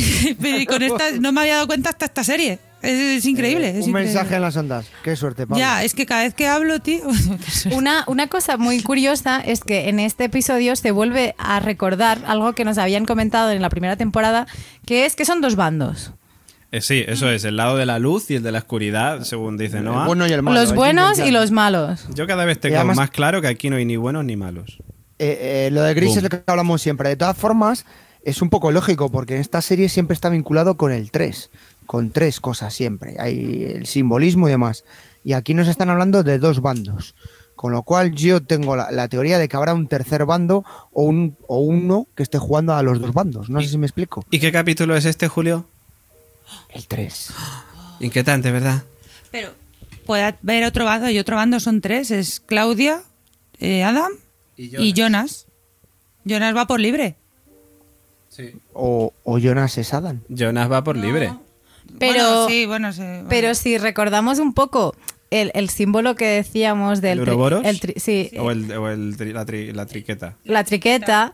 Y con esta no me había dado cuenta hasta esta serie. Es increíble. Es Un increíble. mensaje en las ondas. Qué suerte, Pablo. Ya, es que cada vez que hablo, tío. qué suerte. Una cosa muy curiosa es que en este episodio se vuelve a recordar algo que nos habían comentado en la primera temporada, que es que son dos bandos. sí, eso es, el lado de la luz y el de la oscuridad, según dice Noah. El bueno y el malo. Los es buenos y intentar. los malos. Yo cada vez tengo además- más claro que aquí no hay ni buenos ni malos. Lo de Gris Boom. es lo que hablamos siempre. De todas formas, es un poco lógico porque en esta serie siempre está vinculado con el 3. Con 3 cosas siempre. Hay el simbolismo y demás. Y aquí nos están hablando de dos bandos. Con lo cual yo tengo la teoría de que habrá un tercer bando o uno que esté jugando a los dos bandos. No sé si me explico. ¿Y qué capítulo es este, Julio? El 3. Inquietante, ¿verdad? Pero puede haber otro bando y otro bando son tres. Es Claudia, Adam y Jonas. Jonas va por libre. Sí. O Jonas es Adam. Jonas va por libre. Pero, Bueno, sí. pero si recordamos un poco el símbolo que decíamos del... ¿El Ouroboros? Sí, O la triqueta. la triqueta,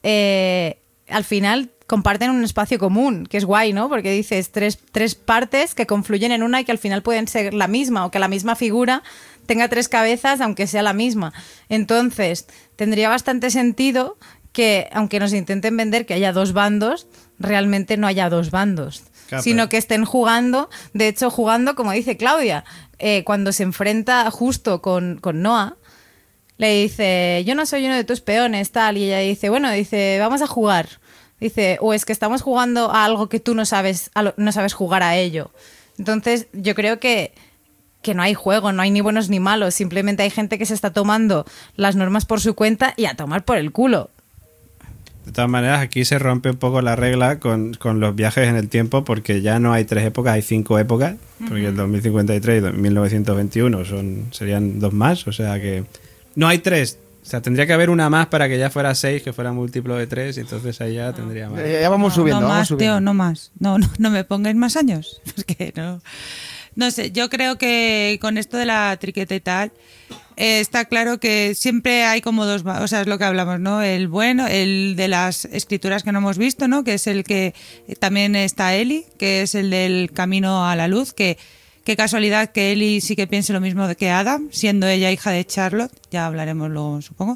al final comparten un espacio común, que es guay, ¿no? Porque dices tres partes que confluyen en una y que al final pueden ser la misma, o que la misma figura tenga tres cabezas, aunque sea la misma. Entonces, tendría bastante sentido que, aunque nos intenten vender que haya dos bandos, realmente no haya dos bandos. Claro, sino pero- que estén jugando, de hecho jugando, como dice Claudia, cuando se enfrenta justo con Noah, le dice, yo no soy uno de tus peones, tal, y ella dice, bueno, dice, vamos a jugar. Dice, o es que estamos jugando a algo que tú no sabes, no sabes jugar a ello. Entonces, yo creo que no hay juego, no hay ni buenos ni malos, simplemente hay gente que se está tomando las normas por su cuenta y a tomar por el culo. De todas maneras, aquí se rompe un poco la regla con los viajes en el tiempo, porque ya no hay 3 épocas, hay 5 épocas, porque el 2053 y 1921 serían 2 más, o sea que no hay 3. O sea, tendría que haber una más para que ya fuera 6, que fuera múltiplo de 3, y entonces ahí ya tendría más. Ya vamos subiendo, no vamos más, subiendo. Teo, no más. No me pongáis más años. Porque no. No sé, yo creo que con esto de la triqueta y tal, está claro que siempre hay como dos, o sea, es lo que hablamos, ¿no? El bueno, el de las escrituras que no hemos visto, ¿no? Que es el que también está Eli, que es el del camino a la luz, que qué casualidad que Eli sí que piense lo mismo que Adam, siendo ella hija de Charlotte, ya hablaremos luego, supongo.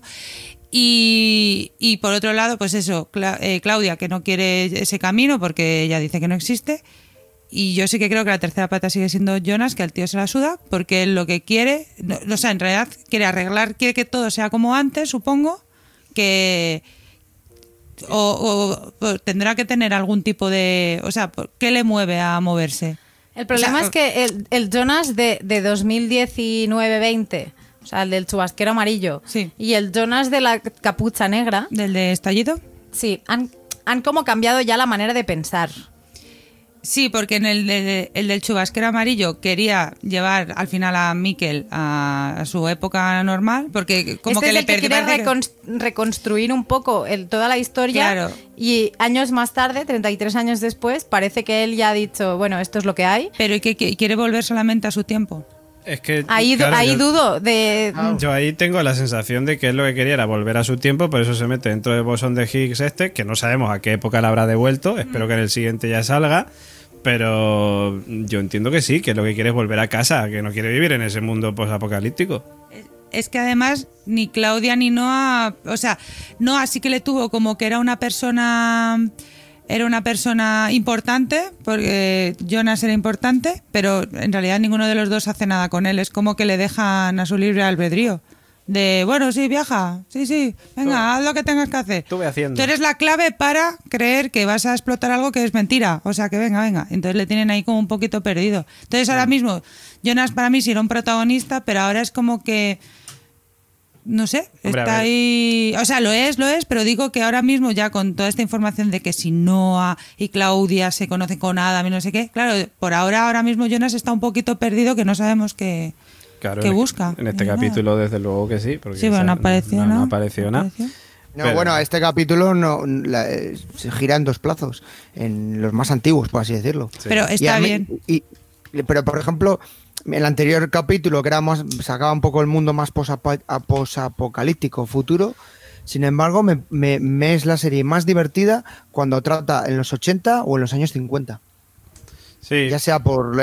Y por otro lado, pues eso, Claudia, que no quiere ese camino porque ella dice que no existe. Y yo sí que creo que la tercera pata sigue siendo Jonas, que al tío se la suda, porque él lo que quiere, no, o sea, en realidad quiere arreglar, quiere que todo sea como antes, supongo, que o tendrá que tener algún tipo de, o sea, ¿qué le mueve a moverse? El problema O sea, es que el Jonas de 2019-20, o sea, el del chubasquero amarillo, Sí. y el Jonas de la capucha negra, ¿Del de estallido? sí, han como cambiado ya la manera de pensar. Sí, porque en el del chubasquero amarillo quería llevar al final a Mikkel a su época normal, porque como Este que es le el que perdió. quiere reconstruir un poco toda la historia, Claro. y años más tarde, 33 años después, parece que él ya ha dicho, bueno, esto es lo que hay. Pero que quiere volver solamente a su tiempo. Es que Ahí, claro, ahí yo- dudo de... Yo ahí tengo la sensación de que él lo que quería era volver a su tiempo, por eso se mete dentro del bosón de Higgs que no sabemos a qué época la habrá devuelto, espero que en el siguiente ya salga, pero yo entiendo que sí, que lo que quiere es volver a casa, que no quiere vivir en ese mundo posapocalíptico. Es que además ni Claudia ni Noah, o sea, Noah sí que le tuvo como que era una persona importante, porque Jonas era importante, pero en realidad ninguno de los dos hace nada con él, es como que le dejan a su libre albedrío. De, bueno, sí, viaja, sí, venga, haz lo que tengas que hacer. Estuve haciendo. Tú eres la clave para creer que vas a explotar algo que es mentira, o sea, que venga. Entonces le tienen ahí como un poquito perdido. Entonces ahora mismo, Jonas para mí sí era un protagonista, pero ahora es como que no sé, Hombre, a está ver. ahí, o sea, lo es, pero digo que ahora mismo ya con toda esta información de que si Noah y Claudia se conocen con Adam y no sé qué, claro, por ahora mismo Jonas está un poquito perdido, que no sabemos qué Claro, busca. En este Ni nada. capítulo, desde luego que sí. Porque Sí, bueno, no apareció nada. No apareció nada. apareció. No, Pero- bueno, este capítulo se gira en dos plazos, en los más antiguos, por así decirlo. Pero Y está a mí- bien. pero, por ejemplo, el anterior capítulo, que era más, sacaba un poco el mundo más posapocalíptico, futuro, sin embargo, me es la serie más divertida cuando trata en los 80 o en los años 50. Sí. Ya sea por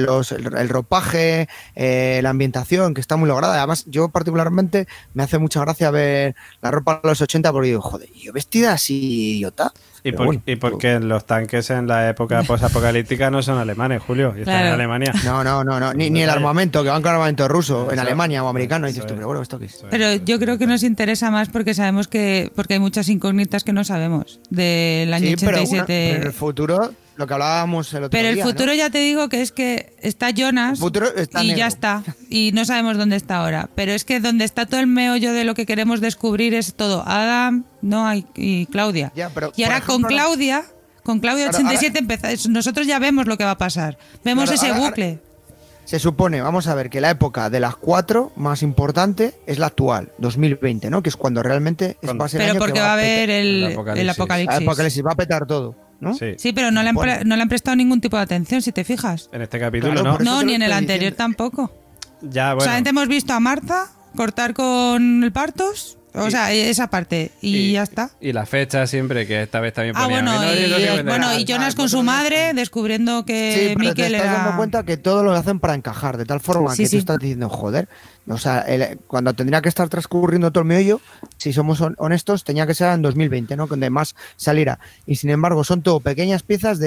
el ropaje, la ambientación, que está muy lograda. Además, yo particularmente me hace mucha gracia ver la ropa de los 80 porque digo, joder, yo vestida así, idiota. ¿Y, Pero bueno, porque los tanques en la época posapocalíptica no son alemanes, Julio? Y están en Claro. Alemania. No, ni el armamento, que van con armamento ruso, en Eso- Alemania o americano. Y eso dices tú, es. pero bueno, ¿esto qué es? Pero yo creo que nos interesa más porque sabemos porque hay muchas incógnitas que no sabemos del año Sí, pero, 87. bueno, pero en el futuro, lo que hablábamos el otro Pero el día, futuro ¿no? ya te digo que es que está Jonas El futuro está y negro. ya está. Y no sabemos dónde está ahora. Pero es que donde está todo el meollo de lo que queremos descubrir es todo Adam, Noah y Claudia. Ya, pero, y ahora por ejemplo, con Claudia ahora- 87 nosotros ya vemos lo que va a pasar. Vemos Claro, ese ahora- bucle. Se supone, vamos a ver, que la época de las 4 más importante es la actual, 2020, ¿no? Que es cuando realmente va a ser el Pero año porque que va a petar. haber el el apocalipsis. apocalipsis. El apocalipsis va a petar todo, ¿no? Sí. Sí, pero no le han prestado ningún tipo de atención, si te fijas. En este capítulo Claro, no. por eso No, te lo ni en el estoy anterior diciendo. tampoco. Ya, bueno. Solamente hemos visto a Marta cortar con el partos, o sea, esa parte, y ya está. Y la fecha siempre, que esta vez también Ah, ponía bueno, 1950. y Jonas con su madre descubriendo Sí, que pero te Mikkel estás dando era... cuenta que todo lo hacen para encajar, de tal forma Sí, que sí. tú estás diciendo, joder, o sea, cuando tendría que estar transcurriendo todo el meollo, si somos honestos, tenía que ser en 2020, ¿no? Donde más saliera. Y sin embargo, son todo pequeñas piezas de,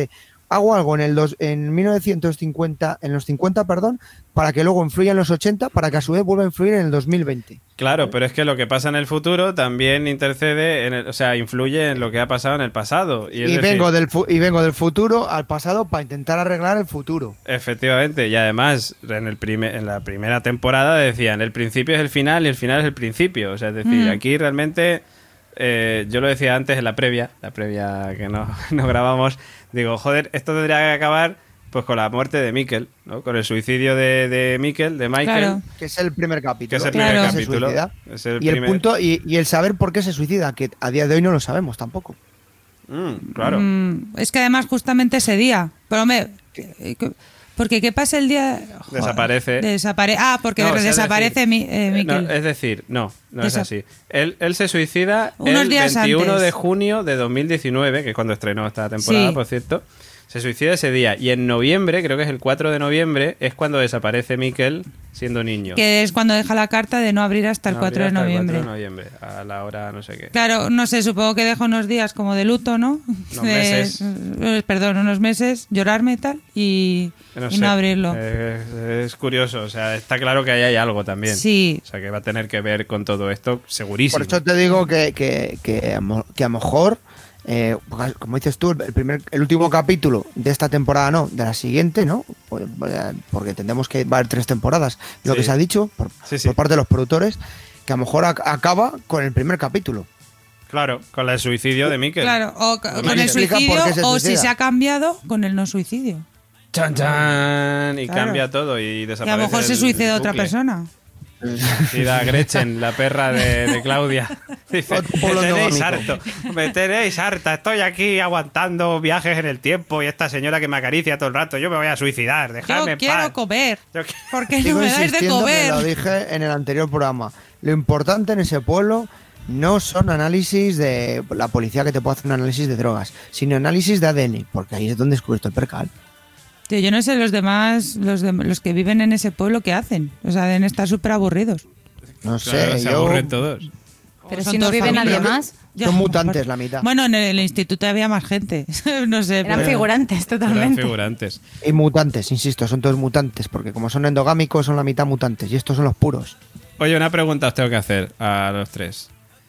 hago algo en 1950, en los 50, perdón, para que luego influya en los 80, para que a su vez vuelva a influir en el 2020. Claro, pero es que lo que pasa en el futuro también intercede, o sea, influye en lo que ha pasado en el pasado. Vengo del futuro al pasado para intentar arreglar el futuro. Efectivamente, y además en la primera temporada decían el principio es el final y el final es el principio. O sea, es decir, aquí realmente, yo lo decía antes en la previa que no grabamos, digo, joder, esto tendría que acabar pues con la muerte de Mikkel, ¿no? Con el suicidio de Mikkel, de Michael. Claro. Que es el primer capítulo. Que es el primer capítulo. El punto, y el saber por qué se suicida, que a día de hoy no lo sabemos tampoco. Claro. Es que además justamente ese día, pero porque ¿qué pasa el día? Joder, desaparece. Porque No, o sea, desaparece Mikkel. No, es decir, no es así. Él se suicida unos el días 21 antes. de junio de 2019, que es cuando estrenó esta temporada, Sí. por cierto. Se suicida ese día. Y en noviembre, creo que es el 4 de noviembre, es cuando desaparece Mikkel siendo niño. Que es cuando deja la carta de no abrir hasta el 4 de noviembre. El 4 de noviembre, a la hora no sé qué. Claro, no sé, supongo que deja unos días como de luto, ¿no? Unos meses, llorarme y tal, y sé, no abrirlo. Es curioso, o sea, está claro que ahí hay algo también. Sí. O sea, que va a tener que ver con todo esto, segurísimo. Por eso te digo que a lo mejor, como dices tú, el último capítulo de esta temporada, no, de la siguiente, ¿no? Porque entendemos que va a haber 3 temporadas, lo que se ha dicho por parte de los productores, que a lo mejor acaba con el primer capítulo. Claro, con el suicidio de Mikkel. Claro, o con el suicidio, o si se ha cambiado, con el no suicidio. ¡Chan, chan! Y Claro. cambia todo y desaparece. Y a lo mejor se suicida otra bucle. persona. Y da Gretchen, la perra de Claudia. Dice, me tenéis harta, estoy aquí aguantando viajes en el tiempo y esta señora que me acaricia todo el rato, yo me voy a suicidar, dejadme Yo en quiero paz. comer. ¿Por qué no Sigo me dais de insistiendo que comer? lo dije en el anterior programa. Lo importante en ese pueblo no son análisis de la policía que te puede hacer un análisis de drogas, sino análisis de ADN, porque ahí es donde descubres el percal. Tío, yo no sé los demás, los que viven en ese pueblo, ¿qué hacen? O sea, deben estar súper aburridos. No sé, Claro, se aburren todos. Pero Son si no todos vive familia. nadie más, Son mutantes la mitad. Bueno, en el instituto había más gente. No sé. eran pero- figurantes Eran totalmente. figurantes. Y mutantes, insisto, son todos mutantes, porque como son endogámicos son la mitad mutantes, y estos son los puros. Oye, una pregunta os tengo que hacer a los tres.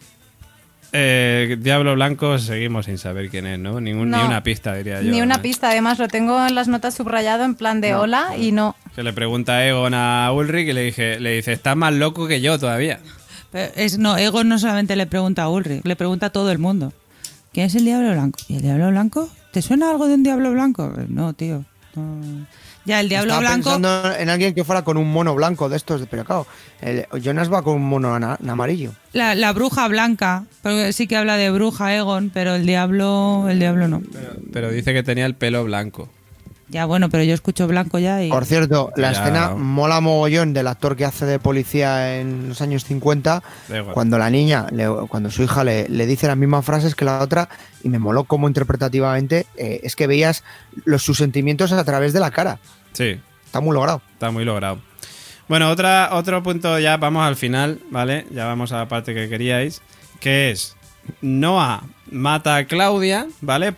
Diablo Blanco seguimos sin saber quién es, ¿no? Ni una pista, diría yo. Ni una ¿no? pista, además lo tengo en las notas subrayado en plan de hola y no. Que le pregunta a Egon a Ulrich y le dice, estás más loco que yo todavía. No, Egon no solamente le pregunta a Ulrich, le pregunta a todo el mundo. ¿Quién es el Diablo Blanco? ¿Y el Diablo Blanco? ¿Te suena algo de un Diablo Blanco? No, tío. No. Ya, el Diablo Estaba Blanco... pensando en alguien que fuera con un mono blanco de estos, pero claro, Jonas va con un mono amarillo. La bruja blanca, porque sí que habla de bruja Egon, pero el diablo no. Pero dice que tenía el pelo blanco. Ya, bueno, pero yo escucho blanco ya y... Por cierto, la Ya. escena mola mogollón del actor que hace de policía en los años 50, Da igual. cuando la niña, cuando su hija le dice las mismas frases que la otra, y me moló como interpretativamente, es que veías sus sentimientos a través de la cara. Sí, Está muy logrado. está muy logrado. Bueno, otro punto, ya vamos al final, ¿vale? Ya vamos a la parte que queríais, que es Noah mata a Claudia, ¿vale?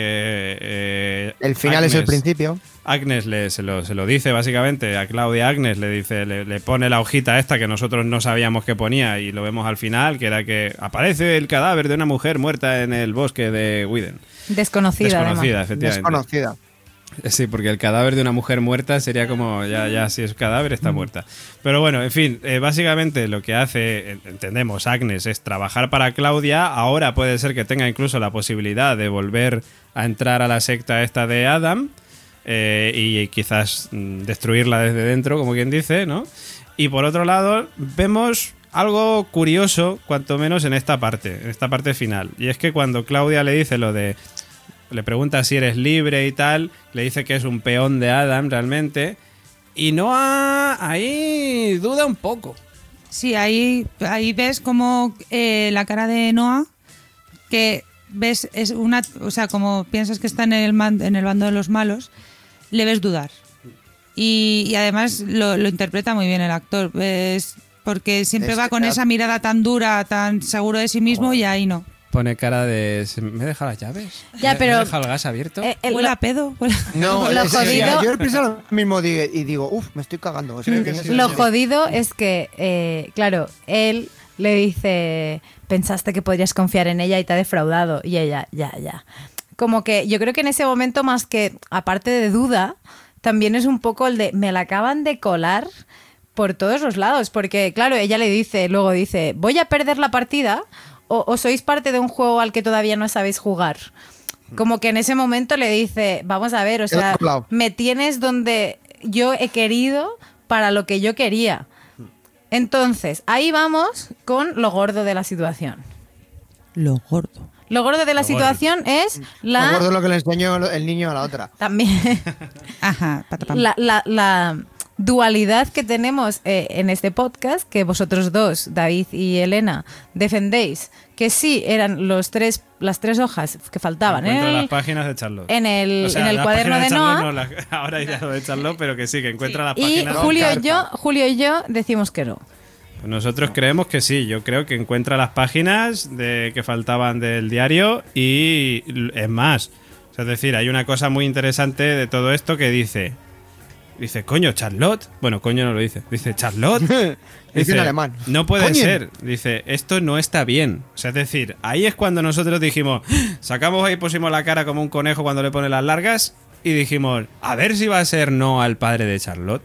Porque El final es el Agnes- principio. Agnes se lo dice básicamente a Claudia. Agnes le dice, le pone la hojita esta que nosotros no sabíamos que ponía y lo vemos al final, que era que aparece el cadáver de una mujer muerta en el bosque de Widen. Desconocida, además. Efectivamente. Desconocida. Sí, porque el cadáver de una mujer muerta sería como, ya si es cadáver está muerta. Pero bueno, en fin, básicamente lo que hace, entendemos, Agnes es trabajar para Claudia. Ahora puede ser que tenga incluso la posibilidad de volver a entrar a la secta esta de Adam y quizás destruirla desde dentro, como quien dice, ¿no? Y por otro lado, vemos algo curioso, cuanto menos en esta parte final. Y es que cuando Claudia le dice lo de... Le pregunta si eres libre y tal. Le dice que es un peón de Adam realmente. Y Noah ahí duda un poco. Sí, ahí ves como la cara de Noah, que ves, es una, o sea, como piensas que está en el bando de los malos, le ves dudar. Y además lo interpreta muy bien el actor, porque siempre Es va que con esa mirada tan dura, tan seguro de sí mismo, y ahí no. pone cara de... ¿Me he dejado las llaves? Ya, pero... ¿Me he dejado el gas abierto? Huele a pedo. No, Lo jodido- yo pienso lo mismo y digo, me estoy cagando. O sea, que Lo jodido es que, claro, él le dice, pensaste que podrías confiar en ella y te ha defraudado. Y ella, ya. Como que yo creo que en ese momento, más que, aparte de duda, también es un poco el de, me la acaban de colar por todos los lados. Porque, claro, ella luego dice, voy a perder la partida o sois parte de un juego al que todavía no sabéis jugar. Como que en ese momento le dice, vamos a ver, o sea, me tienes donde yo he querido para lo que yo quería. Entonces, ahí vamos con lo gordo de la situación. Lo gordo. Lo gordo de la situación es la... Me acuerdo lo que le enseñó el niño a la otra. También. Ajá, patapam. La dualidad que tenemos en este podcast, que vosotros dos, David y Elena, defendéis, que sí eran las tres hojas que faltaban Encuentra las páginas de Charlotte. en el las cuaderno páginas de Noah. Charlotte no, ahora irá lo de Charlotte, pero que sí, que encuentra las Y páginas. Julio y yo decimos que no. Nosotros creemos que sí. Yo creo que encuentra las páginas que faltaban del diario y es más. O sea, es decir, hay una cosa muy interesante de todo esto que dice, coño, Charlotte. Bueno, coño no lo dice. Dice, Charlotte. Dice en alemán. No puede Coño. ser. Dice, esto no está bien. O sea, es decir, ahí es cuando nosotros dijimos, sacamos ahí, pusimos la cara como un conejo cuando le pone las largas y dijimos, a ver si va a ser no al padre de Charlotte.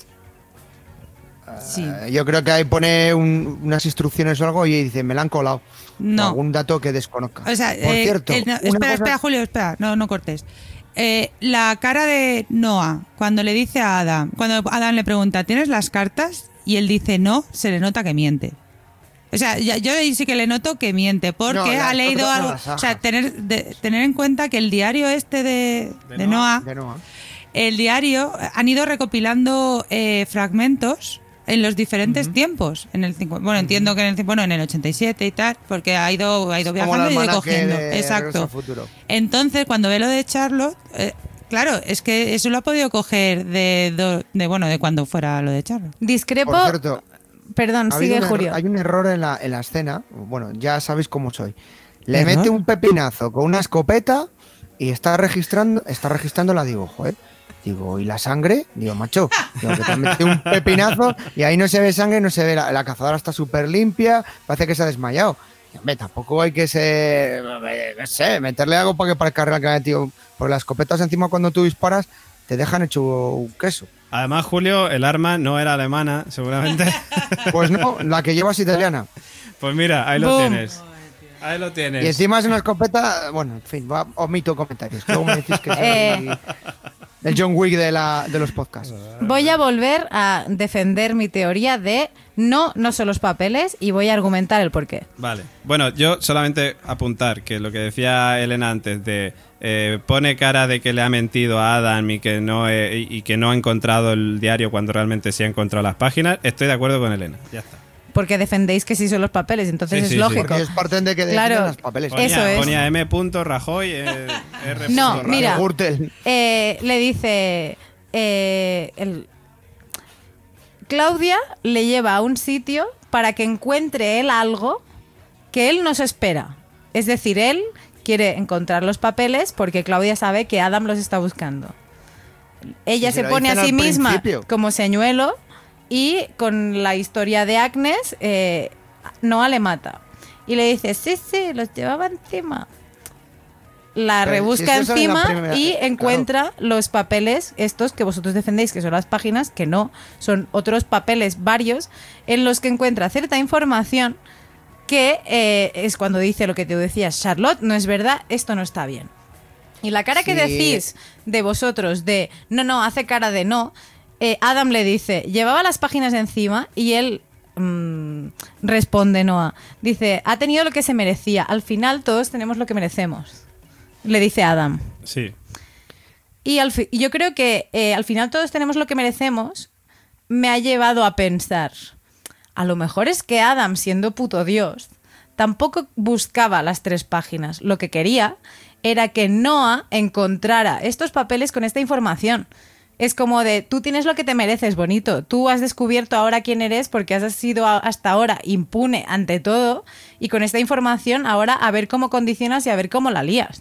Sí. Yo creo que ahí pone unas instrucciones o algo y dice, me la han colado. No. O algún dato que desconozca. O sea, Por cierto, no, una espera, cosa- Julio, espera, no cortes. La cara de Noah, cuando le dice a Adam, cuando Adam le pregunta, ¿tienes las cartas? Y él dice no, se le nota que miente. O sea, yo ahí sí que le noto que miente, porque No, ha leído no, algo. las O sea, hojas. tener en cuenta que el diario este de Noah, De Noah. el diario, han ido recopilando fragmentos en los diferentes tiempos. Bueno, entiendo que en el 87 y tal, porque ha ido Como viajando el y ido almanaque cogiendo. de Regreso Exacto. al Futuro. Entonces, cuando ve lo de Charlotte, claro, es que eso lo ha podido coger de cuando fuera lo de Charlotte. Discrepo... Por cierto, Perdón, ha habido sigue un Julio. hay un error en la escena. Bueno, ya sabéis cómo soy. Le ¿Error? mete un pepinazo con una escopeta y está registrándola. Digo, joder. Digo, ¿y la sangre? Digo, macho, digo, que te mete un pepinazo y ahí no se ve sangre, no se ve. La cazadora está súper limpia, parece que se ha desmayado. Y, hombre, tampoco hay que ser, no sé, meterle algo para que para el carrera que ha metido. Porque las escopetas encima cuando tú disparas te dejan hecho un queso. Además, Julio, el arma no era alemana, seguramente. Pues no, la que llevas italiana. Pues mira, ahí lo Boom. tienes. Ahí lo tienes. Y encima es una escopeta, bueno, en fin, omito comentarios. Luego me decís que soy el John Wick de los podcasts. Voy a volver a defender mi teoría de no son los papeles y voy a argumentar el porqué. Vale. Bueno, yo solamente apuntar que lo que decía Elena antes de pone cara de que le ha mentido a Adam y que no ha encontrado el diario cuando realmente sí ha encontrado las páginas. Estoy de acuerdo con Elena. Ya está. Porque defendéis que sí son los papeles, entonces Sí, es sí, sí. lógico. Porque ellos parten de que Claro. definen los papeles. Eso es. Ponía M. Rajoy, R. No, Rajoy. mira. Gürtel. Le dice... Claudia le lleva a un sitio para que encuentre él algo que él no se espera. Es decir, él quiere encontrar los papeles porque Claudia sabe que Adam los está buscando. Ella Sí, se lo pone a dicen sí al misma principio. como señuelo y con la historia de Agnes, Noah le mata. Y le dice, sí, los llevaba encima. La Pero rebusca si eso sale en la encima primera- y claro. encuentra los papeles estos que vosotros defendéis que son las páginas, que no, son otros papeles varios en los que encuentra cierta información que es cuando dice lo que te decías, Charlotte, no es verdad, esto no está bien. Y la cara que Sí. decís de vosotros de no, hace cara de no, Adam le dice, llevaba las páginas encima y él responde Noah, dice, ha tenido lo que se merecía, al final todos tenemos lo que merecemos. Le dice Adam. Sí. Y yo creo que al final todos tenemos lo que merecemos. Me ha llevado a pensar, a lo mejor es que Adam, siendo puto Dios, tampoco buscaba las 3 páginas. Lo que quería era que Noah encontrara estos papeles con esta información. Es como de, tú tienes lo que te mereces, bonito. Tú has descubierto ahora quién eres porque has sido hasta ahora impune ante todo y con esta información ahora a ver cómo condicionas y a ver cómo la lías.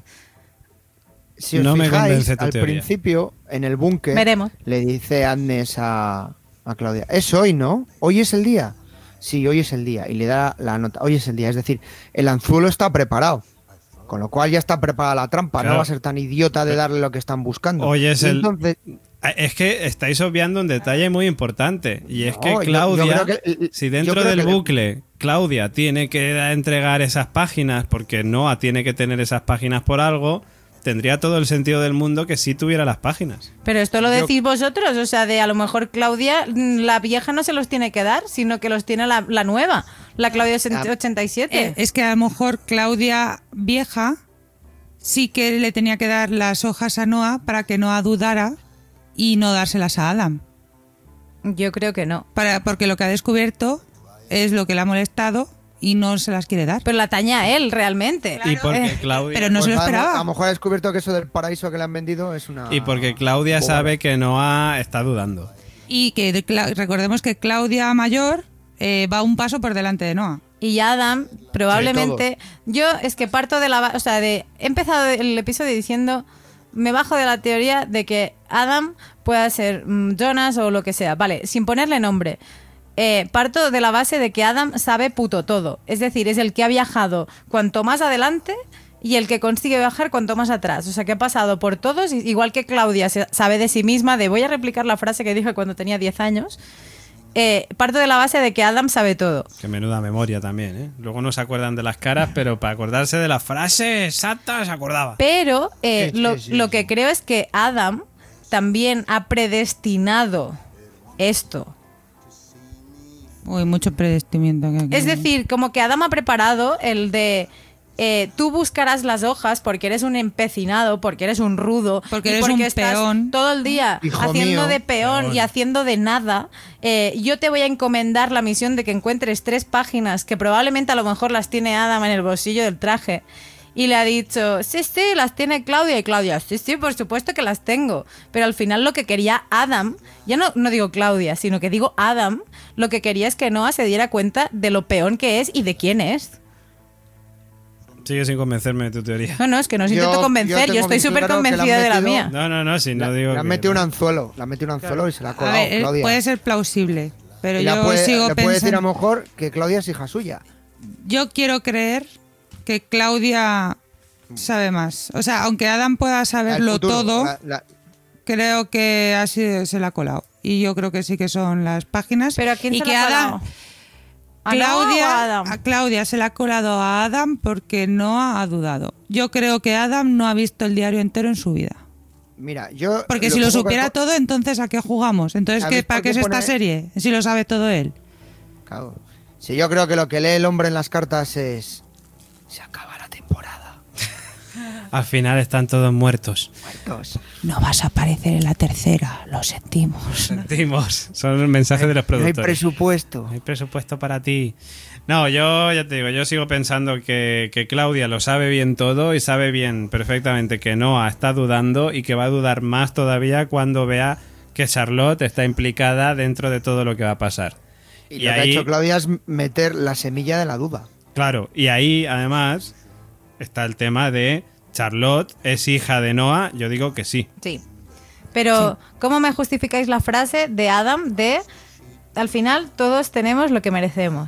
Si os No me fijáis, convence tu al teoría. principio, en el búnker, Veremos. le dice Agnes a Claudia, es hoy, ¿no? ¿Hoy es el día? Sí, hoy es el día. Y le da la nota, hoy es el día. Es decir, el anzuelo está preparado. Con lo cual ya está preparada la trampa. Claro. No va a ser tan idiota de darle lo que están buscando. Hoy es Y el- entonces, Es que estáis obviando un detalle muy importante y es No, que yo Claudia, creo que- si yo dentro creo del que le- bucle Claudia tiene que entregar esas páginas porque Noah tiene que tener esas páginas por algo, tendría todo el sentido del mundo que sí tuviera las páginas. Pero esto lo decís vosotros, o sea, de a lo mejor Claudia, la vieja no se los tiene que dar, sino que los tiene la nueva, la Claudia 87. Es que a lo mejor Claudia vieja sí que le tenía que dar las hojas a Noah para que Noah dudara y no dárselas a Adam. Yo creo que no. Porque lo que ha descubierto es lo que le ha molestado y no se las quiere dar. Pero la taña a él, realmente. Y porque Claudia, pero no se lo pues, esperaba. a lo mejor ha descubierto que eso del paraíso que le han vendido es una... y porque Claudia bobada. sabe que Noah está dudando. Y que recordemos que Claudia mayor va un paso por delante de Noah. Y Adam, probablemente. Yo es que parto de la. O sea, he empezado el episodio diciendo. Me bajo de la teoría de que Adam pueda ser Jonas o lo que sea. Vale, sin ponerle nombre. Parto de la base de que Adam sabe puto todo. Es decir, es el que ha viajado cuanto más adelante y el que consigue viajar cuanto más atrás. O sea, que ha pasado por todos, igual que Claudia sabe de sí misma, de voy a replicar la frase que dije cuando tenía 10 años. Parto de la base de que Adam sabe todo. Que menuda memoria también, ¿eh? Luego no se acuerdan de las caras, pero para acordarse de la frase exacta se acordaba. Pero Sí, lo sí. que creo es que Adam también ha predestinado esto. Uy, mucho predestinamiento. Es decir, como que Adam ha preparado el de tú buscarás las hojas porque eres un empecinado, porque eres un rudo, Porque y eres porque un estás peón. todo el día Hijo haciendo mío. de peón y haciendo de nada. Yo te voy a encomendar la misión de que encuentres 3 páginas que probablemente a lo mejor las tiene Adam en el bolsillo del traje. Y le ha dicho, sí, las tiene Claudia. Y Claudia, sí, por supuesto que las tengo. Pero al final lo que quería Adam, ya no digo Claudia, sino que digo Adam, lo que quería es que Noah se diera cuenta de lo peón que es y de quién es. Sigue sin convencerme de tu teoría. No, es que no os Yo- intento yo convencer, yo tengo estoy bien súper claro que la han convencida de la metido- mía. No, si no digo Le han que- metido un anzuelo. Le han metido un anzuelo y se la ha A colado ver, Claudia. puede ser plausible, pero Y la yo puede, sigo le puede decir a pensando. lo mejor que Claudia es hija suya. Yo quiero creer que Claudia sabe más. O sea, aunque Adam pueda El saberlo futuro, todo, la- creo que así se la ha colado. Y yo creo que sí que son las páginas. Pero ¿a quién y se que la ha Adam, colado? ¿A Noah o a Adam? a Claudia se la ha colado a Adam porque no ha dudado. Yo creo que Adam no ha visto el diario entero en su vida. Mira, yo... Porque si lo poco que supiera co- todo, entonces ¿a qué jugamos? Entonces, ¿Sabes ¿para por qué es qué esta pone- serie? Si lo sabe todo él. Claro. Sí, yo creo que lo que lee el hombre en las cartas es... Se acaba la temporada. Al final están todos muertos. Muertos. No vas a aparecer en la tercera, lo sentimos. Sentimos. Son el mensaje de los No hay productores. presupuesto. No hay presupuesto para ti. No, yo ya te digo, yo sigo pensando que Claudia lo sabe bien todo y sabe bien perfectamente que Noah está dudando y que va a dudar más todavía cuando vea que Charlotte está implicada dentro de todo lo que va a pasar. Y lo que ha hecho Claudia es meter la semilla de la duda. Claro, y ahí además está el tema de Charlotte es hija de Noah, yo digo que sí. Sí. Pero, ¿cómo me justificáis la frase de Adam de al final todos tenemos lo que merecemos?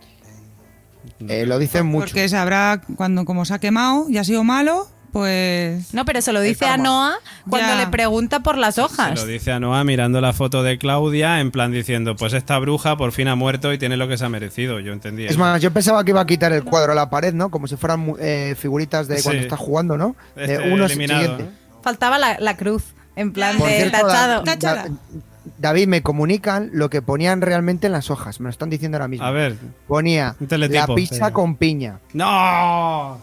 Lo dicen mucho. Porque sabrá cuando como se ha quemado y ha sido malo, pues... No, pero se lo dice a karma. Noah cuando Ya. le pregunta por las Se hojas. lo dice a Noah mirando la foto de Claudia en plan diciendo, pues esta bruja por fin ha muerto y tiene lo que se ha merecido. Yo entendí Es eso. más, yo pensaba que iba a quitar el cuadro a la pared, ¿no? Como si fueran figuritas de cuando Sí. estás jugando, ¿no? Este, eliminado, siguiente. ¿eh? Faltaba la cruz, en plan Por de cierto, tachado. Táchala. David, me comunican lo que ponían realmente en las hojas. Me lo están diciendo ahora mismo. A ver. Ponía Un teletipo. la pizza con piña. ¡No!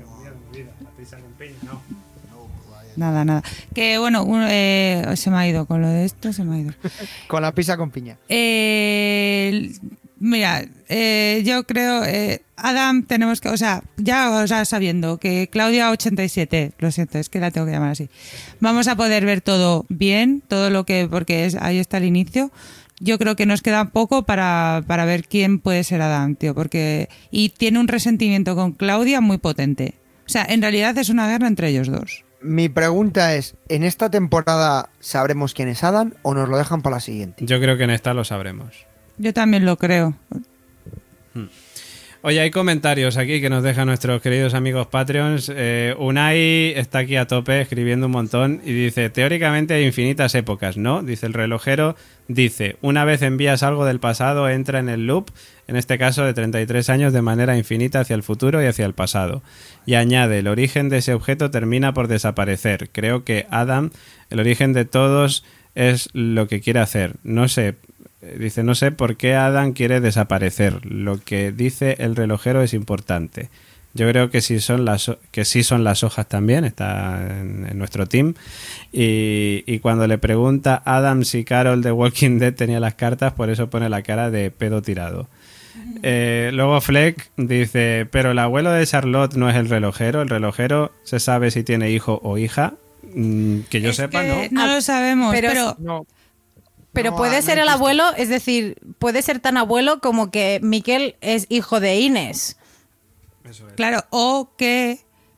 No. Nada. Que bueno, se me ha ido con lo de esto, se me ha ido. Con la pizza con piña. Mira, yo creo, Adam, tenemos que, o sea, ya sabiendo que Claudia 87, lo siento, es que la tengo que llamar así, vamos a poder ver todo bien, todo lo que, porque ahí está el inicio. Yo creo que nos queda poco para ver quién puede ser Adam, tío, porque y tiene un resentimiento con Claudia muy potente. O sea, en realidad es una guerra entre ellos dos. Mi pregunta es, ¿en esta temporada sabremos quién es Adam o nos lo dejan para la siguiente? Yo creo que en esta lo sabremos. Yo también lo creo. Oye, hay comentarios aquí que nos dejan nuestros queridos amigos Patreons. Unai está aquí a tope escribiendo un montón y dice, teóricamente hay infinitas épocas, ¿no? Dice el relojero, dice, una vez envías algo del pasado entra en el loop, en este caso de 33 años de manera infinita hacia el futuro y hacia el pasado. Y añade, el origen de ese objeto termina por desaparecer. Creo que Adam, el origen de todos es lo que quiere hacer. No sé. Dice, no sé por qué Adam quiere desaparecer. Lo que dice el relojero es importante. Yo creo que sí son las hojas también, está en nuestro team. Y cuando le pregunta a Adam si Carol de Walking Dead tenía las cartas, por eso pone la cara de pedo tirado. Luego Fleck dice, pero el abuelo de Charlotte no es el relojero se sabe si tiene hijo o hija. Que yo sepa, ¿no? No lo sabemos, pero No. Pero No, puede no ser el existe. abuelo, es decir, puede ser tan abuelo como que Miquel es hijo de Inés. claro, o que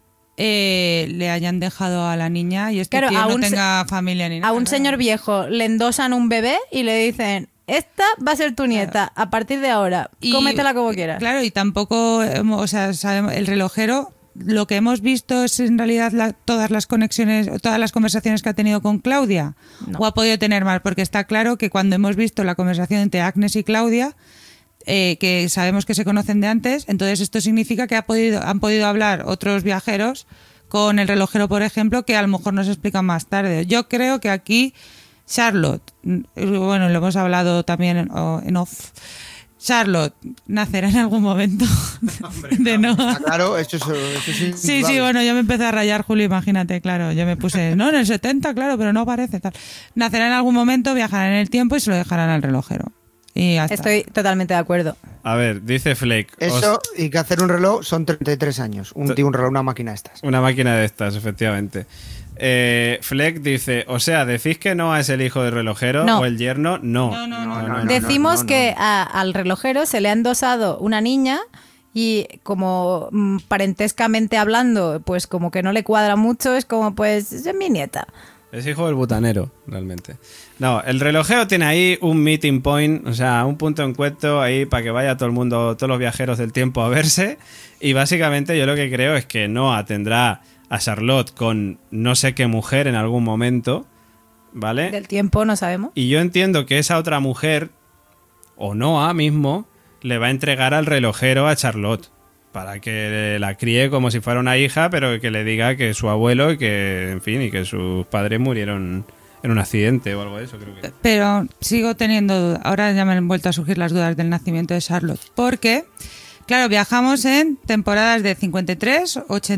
le hayan dejado a la niña y este Claro, tío a no un tenga familia ni nada. A un claro. señor viejo le endosan un bebé y le dicen, esta va a ser tu nieta, a partir de ahora, Y- cómetela como quieras. Claro, y tampoco, o sea, sabemos, el relojero, lo que hemos visto es en realidad todas las conexiones, todas las conversaciones que ha tenido con Claudia, No. o ha podido tener más, porque está claro que cuando hemos visto la conversación entre Agnes y Claudia, que sabemos que se conocen de antes, entonces esto significa que han podido hablar otros viajeros con el relojero, por ejemplo, que a lo mejor nos explican más tarde. Yo creo que aquí Charlotte, bueno, lo hemos hablado también en off, Charlotte nacerá en algún momento de Noah. Claro, eso es Sí, indudable. sí, bueno, yo me empecé a rayar, Julio, imagínate, claro. Yo me puse, no, en el 70, claro, pero no aparece tal. Nacerá en algún momento, viajará en el tiempo y se lo dejarán al relojero. Y ya está. Estoy totalmente de acuerdo. A ver, dice Fleck. Eso y que hacer un reloj son 33 años. Un tío, un reloj, una máquina de estas. Una máquina de estas, efectivamente. Fleck dice, o sea, ¿decís que Noah es el hijo del relojero No. o el yerno? No. No. Decimos que al relojero se le ha endosado una niña y como parentescamente hablando, pues como que no le cuadra mucho, es como pues es mi nieta. Es hijo del butanero, realmente. No, el relojero tiene ahí un meeting point, o sea, un punto de encuentro ahí para que vaya todo el mundo, todos los viajeros del tiempo a verse. Y básicamente yo lo que creo es que Noah tendrá a Charlotte con no sé qué mujer en algún momento, ¿vale? Del tiempo no sabemos. Y yo entiendo que esa otra mujer, o Noah mismo, le va a entregar al relojero a Charlotte para que la críe como si fuera una hija, pero que le diga que es su abuelo y que, en fin, y que sus padres murieron en un accidente o algo de eso, creo que. Pero sigo teniendo dudas. Ahora ya me han vuelto a surgir las dudas del nacimiento de Charlotte. Porque, claro, viajamos en temporadas de 53,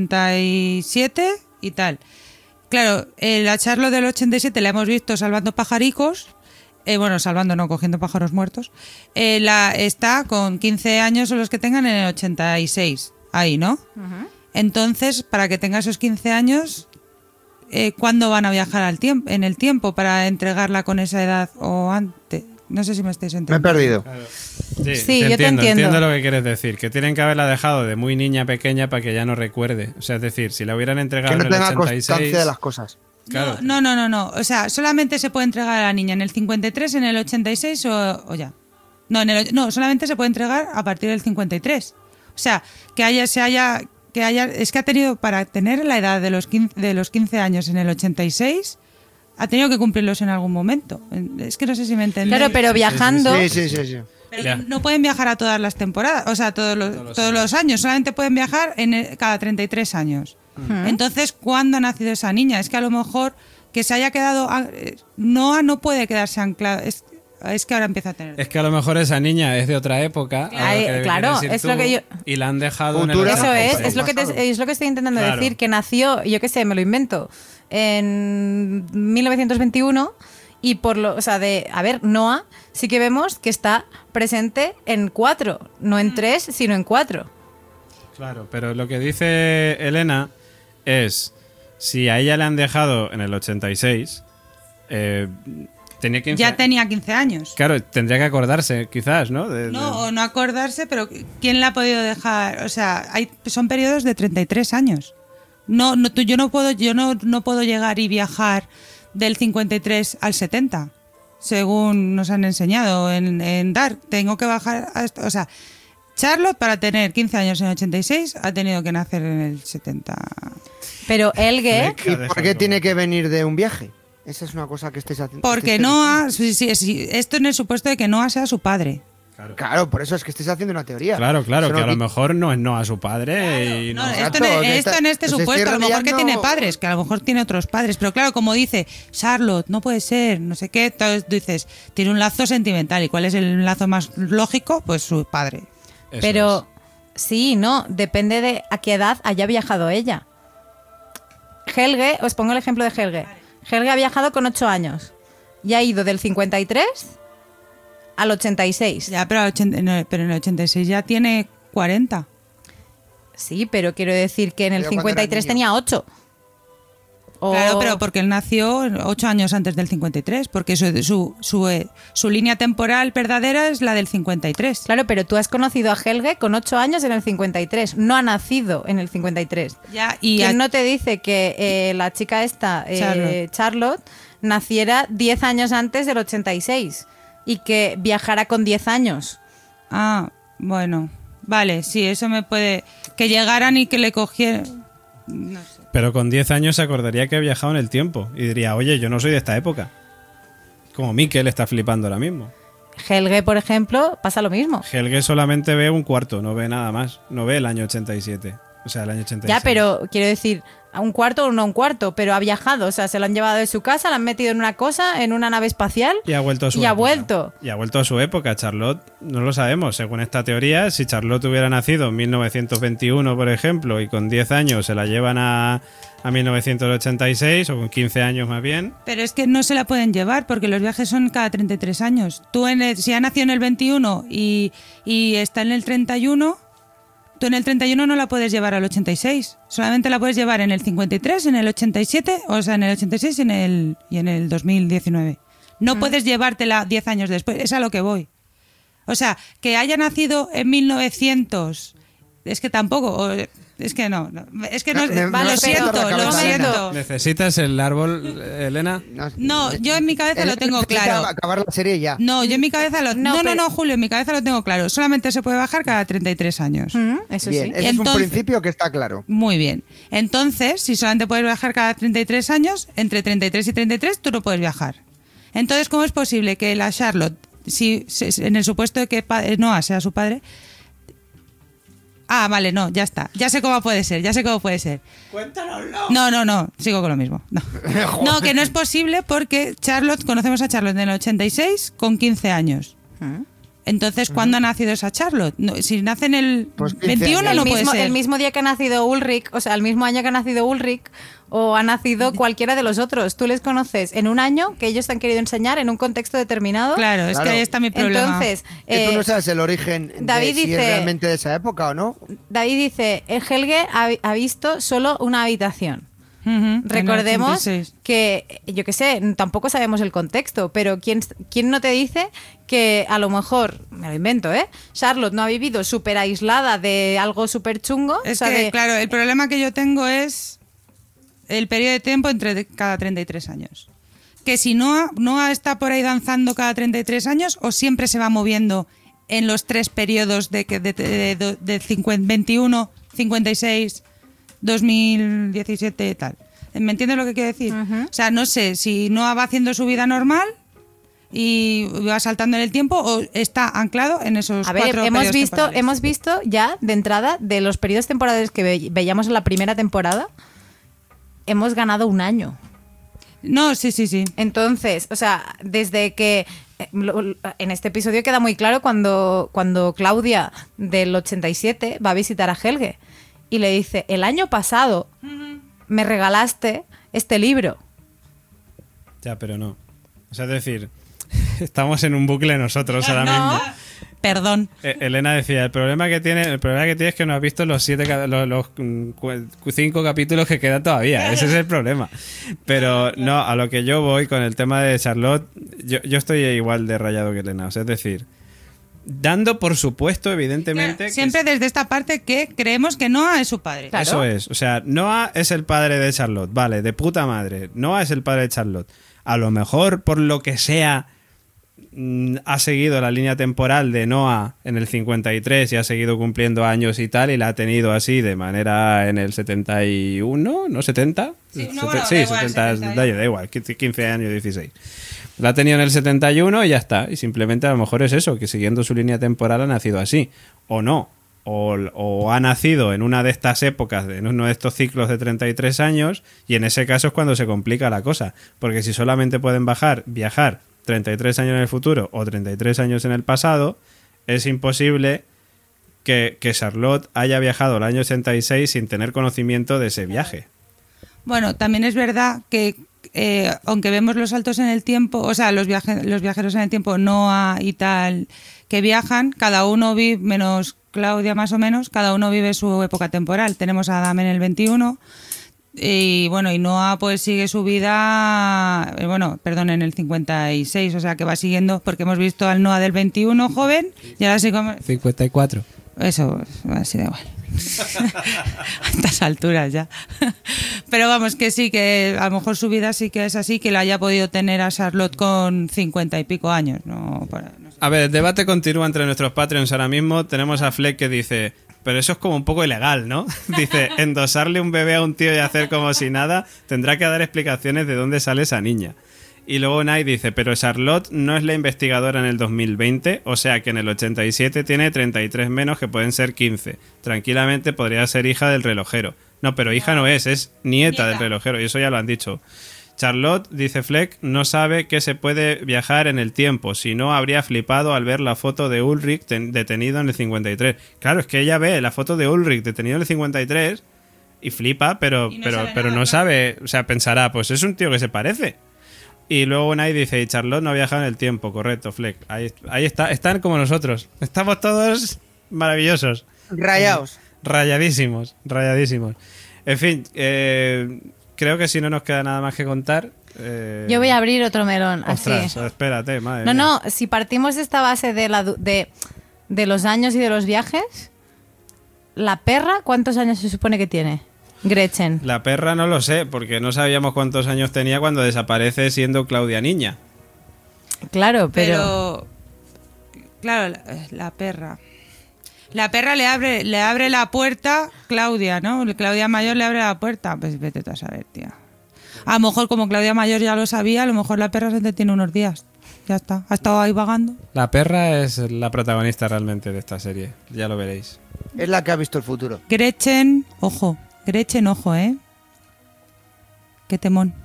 87 y tal. Claro, la Charlotte del 87 la hemos visto salvando pajaricos. Bueno, salvando, no, cogiendo pájaros muertos. Está con 15 años o los que tengan en el 86. Ahí, ¿no? Entonces, para que tenga esos 15 años, ¿cuándo van a viajar en el tiempo para entregarla con esa edad o antes? No sé si me estáis Me he entendiendo. perdido. Sí, yo te entiendo. Entiendo lo que quieres decir. Que tienen que haberla dejado de muy niña pequeña para que ya no recuerde. O sea, es decir, si la hubieran entregado Que no en el tenga 86... constancia de las cosas. Claro. No. O sea, solamente se puede entregar a la niña en el 53, en el 86 o ya. No, solamente se puede entregar a partir del 53. O sea, es que ha tenido, para tener la edad de los 15 años en el 86, ha tenido que cumplirlos en algún momento. Es que no sé si me entendéis. Claro, pero viajando, Sí. Pero Ya. no pueden viajar a todas las temporadas, o sea, todos los años, solamente pueden viajar cada 33 años. Entonces, ¿cuándo ha nacido esa niña? Es que a lo mejor que se haya quedado... Noah no puede quedarse anclado. Es que ahora empieza a tener... Es que a lo mejor esa niña es de otra época. a lo que claro, quieres decir es lo que yo- Y la han dejado Futura. en el eso 86. es lo que estoy intentando Claro. decir, que nació, yo qué sé, me lo invento, en 1921 y Noah sí que vemos que está presente en 4, no en 3, sino en 4. Claro, pero lo que dice Elena es, si a ella le han dejado en el 86, tenía 15 Ya tenía 15 años. Claro, tendría que acordarse, quizás, ¿no? O no acordarse, pero ¿quién la ha podido dejar? O sea, son periodos de 33 años. Yo no puedo llegar y viajar del 53 al 70, según nos han enseñado en Dark. Tengo que bajar o sea, Charlotte, para tener 15 años en el 86, ha tenido que nacer en el 70. Pero Helge... ¿Y por qué tiene que venir de un viaje? Esa es una cosa que estáis haciendo. Porque Noah... Sí, esto en el supuesto de que Noah sea su padre. Claro, por eso es que estáis haciendo una teoría. Claro, que a no lo mejor no es Noah su padre. Claro, y esto en este supuesto, a lo mejor que tiene padres, que a lo mejor tiene otros padres, pero claro, como dice Charlotte, no puede ser, no sé qué, entonces dices, tiene un lazo sentimental, ¿y cuál es el lazo más lógico? Pues su padre. Eso Pero sí, no, depende de a qué edad haya viajado ella. Helge, os pongo el ejemplo de Helge. Helge ha viajado con 8 años y ha ido del 53 al 86. Ya, pero en el 86 ya tiene 40. Sí, pero quiero decir que en el Pero cuando era 53 niño. tenía 8. Claro, pero porque él nació 8 años antes del 53, porque su línea temporal verdadera es la del 53. Claro, pero tú has conocido a Helge con 8 años en el 53. No ha nacido en el 53. Ya, ¿Quién no te dice que la chica esta, Charlotte, naciera 10 años antes del 86 y que viajara con 10 años? Ah, bueno. Vale, sí, eso me puede... Que llegaran y que le cogieran... No sé. Pero con 10 años se acordaría que ha viajado en el tiempo y diría, oye, yo no soy de esta época. Como Mikkel está flipando ahora mismo. Helge, por ejemplo, pasa lo mismo. Helge solamente ve un cuarto, no ve nada más. No ve el año 87. O sea, el año 86. Ya, pero quiero decir, a un cuarto o no un cuarto, pero ha viajado. O sea, se lo han llevado de su casa, lo han metido en una cosa, en una nave espacial. Y ha vuelto a su y ha época. vuelto. Y ha vuelto a su época. Charlotte, no lo sabemos. Según esta teoría, si Charlotte hubiera nacido en 1921, por ejemplo, y con 10 años se la llevan a 1986, o con 15 años más bien. Pero es que no se la pueden llevar porque los viajes son cada 33 años. Tú, si ha nacido en el 21 y está en el 31... Tú en el 31 no la puedes llevar al 86. Solamente la puedes llevar en el 53, en el 87, o sea, en el 86 y en el 2019. No puedes llevártela 10 años después. Es a lo que voy. O sea, que haya nacido en 1900... Es que tampoco... Es que no. Es que no... Lo siento. ¿Necesitas el árbol, Elena? No, yo en mi cabeza lo tengo claro. Acabar la serie ya. No, yo en mi cabeza lo... No, Julio, en mi cabeza lo tengo claro. Solamente se puede bajar cada 33 años. Eso Bien, sí. ese es un principio que está claro. Muy bien. Entonces, si solamente puedes viajar cada 33 años, entre 33 y 33 tú no puedes viajar. Entonces, ¿cómo es posible que la Charlotte, si en el supuesto de que Noah sea su padre... Ah, vale, no, ya está. Ya sé cómo puede ser. ¡Cuéntanoslo! No, sigo con lo mismo. No, que no es posible porque conocemos a Charlotte en el 86 con 15 años. Entonces, ¿cuándo ha nacido esa Charlotte? No, si nace en el 21 no puede ser. El mismo día que ha nacido Ulrich, o sea, el mismo año que ha nacido Ulrich, o ha nacido cualquiera de los otros. Tú les conoces en un año que ellos te han querido enseñar en un contexto determinado. Claro, es que ahí está mi problema. Entonces, Que tú no sabes el origen David de si dice, es realmente de esa época o no. David dice, Helge ha visto solo una habitación. Recordemos que, yo qué sé, tampoco sabemos el contexto, pero ¿quién no te dice que a lo mejor, me lo invento, Charlotte no ha vivido súper aislada de algo súper chungo? Es que, claro, el problema que yo tengo es el periodo de tiempo entre cada 33 años. Que si Noah está por ahí danzando cada 33 años o siempre se va moviendo en los 3 periodos de 21, 56... 2017 y tal. ¿Me entiendes lo que quiero decir? O sea, no sé si Noah va haciendo su vida normal y va saltando en el tiempo o está anclado en esos 4 periodos temporales. Hemos visto ya de entrada de los periodos temporales que veíamos en la primera temporada, hemos ganado un año. No, sí. Entonces, o sea, desde que en este episodio queda muy claro cuando Claudia del 87 va a visitar a Helge y le dice, el año pasado me regalaste este libro. Ya, pero no. O sea, es decir, estamos en un bucle nosotros ahora mismo. Perdón. Elena decía, el problema que tiene es que no has visto los 5 capítulos que quedan todavía. Ese es el problema. Pero no, a lo que yo voy con el tema de Charlotte, yo estoy igual de rayado que Elena. O sea, es decir, dando por supuesto, evidentemente... Claro, siempre desde esta parte que creemos que Noah es su padre. Claro. Eso es. O sea, Noah es el padre de Charlotte. Vale, de puta madre. Noah es el padre de Charlotte. A lo mejor, por lo que sea, ha seguido la línea temporal de Noah en el 53 y ha seguido cumpliendo años y tal, y la ha tenido así de manera en el 71, ¿no? ¿70? Sí, no, bueno, sí, da igual, 70, da igual, 15 años, 16. La ha tenido en el 71 y ya está. Y simplemente a lo mejor es eso, que siguiendo su línea temporal ha nacido así. O no. O ha nacido en una de estas épocas, en uno de estos ciclos de 33 años, y en ese caso es cuando se complica la cosa. Porque si solamente pueden viajar 33 años en el futuro o 33 años en el pasado, es imposible que Charlotte haya viajado al año 86 sin tener conocimiento de ese viaje. Bueno, también es verdad que aunque vemos los saltos en el tiempo, o sea, los viajeros en el tiempo, Noah y tal, que viajan, cada uno vive, menos Claudia más o menos, cada uno vive su época temporal. Tenemos a Adam en el 21 y bueno, y Noah pues sigue su vida, en el 56, o sea que va siguiendo, porque hemos visto al Noah del 21 joven y ahora sí como... 54. Eso, así da igual. A estas alturas ya. Pero vamos, que sí, que a lo mejor su vida sí que es así, que la haya podido tener a Charlotte con 50 y pico años. No sé. A ver, el debate continúa entre nuestros Patreons ahora mismo. Tenemos a Fleck que dice, pero eso es como un poco ilegal, ¿no? Dice, endosarle un bebé a un tío y hacer como si nada, tendrá que dar explicaciones de dónde sale esa niña. Y luego Nay dice, pero Charlotte no es la investigadora en el 2020, o sea que en el 87 tiene 33 menos, que pueden ser 15. Tranquilamente podría ser hija del relojero. No, pero hija no es nieta del relojero, y eso ya lo han dicho. Charlotte, dice Fleck, no sabe que se puede viajar en el tiempo, si no habría flipado al ver la foto de Ulrich detenido en el 53. Claro, es que ella ve la foto de Ulrich detenido en el 53 y flipa, pero no sabe, o sea, pensará, pues es un tío que se parece. Y luego Nay dice, y Charlotte no ha viajado en el tiempo, correcto, Fleck. Ahí está, están como nosotros. Estamos todos maravillosos. Rayados. Rayadísimos. En fin, creo que si no nos queda nada más que contar... Yo voy a abrir otro melón, ostras, así. Espérate, madre mía. No, si partimos de esta base de los años y de los viajes, la perra, ¿cuántos años se supone que tiene? Gretchen. La perra no lo sé, porque no sabíamos cuántos años tenía cuando desaparece siendo Claudia niña. Claro, pero... Claro, la perra. La perra le abre la puerta, Claudia, ¿no? Claudia Mayor le abre la puerta. Pues vete tú a saber, tía. A lo mejor como Claudia Mayor ya lo sabía, a lo mejor la perra se detiene unos días. Ya está. Ha estado ahí vagando. La perra es la protagonista realmente de esta serie. Ya lo veréis. Es la que ha visto el futuro. Gretchen, ojo, ¿eh? Qué temón.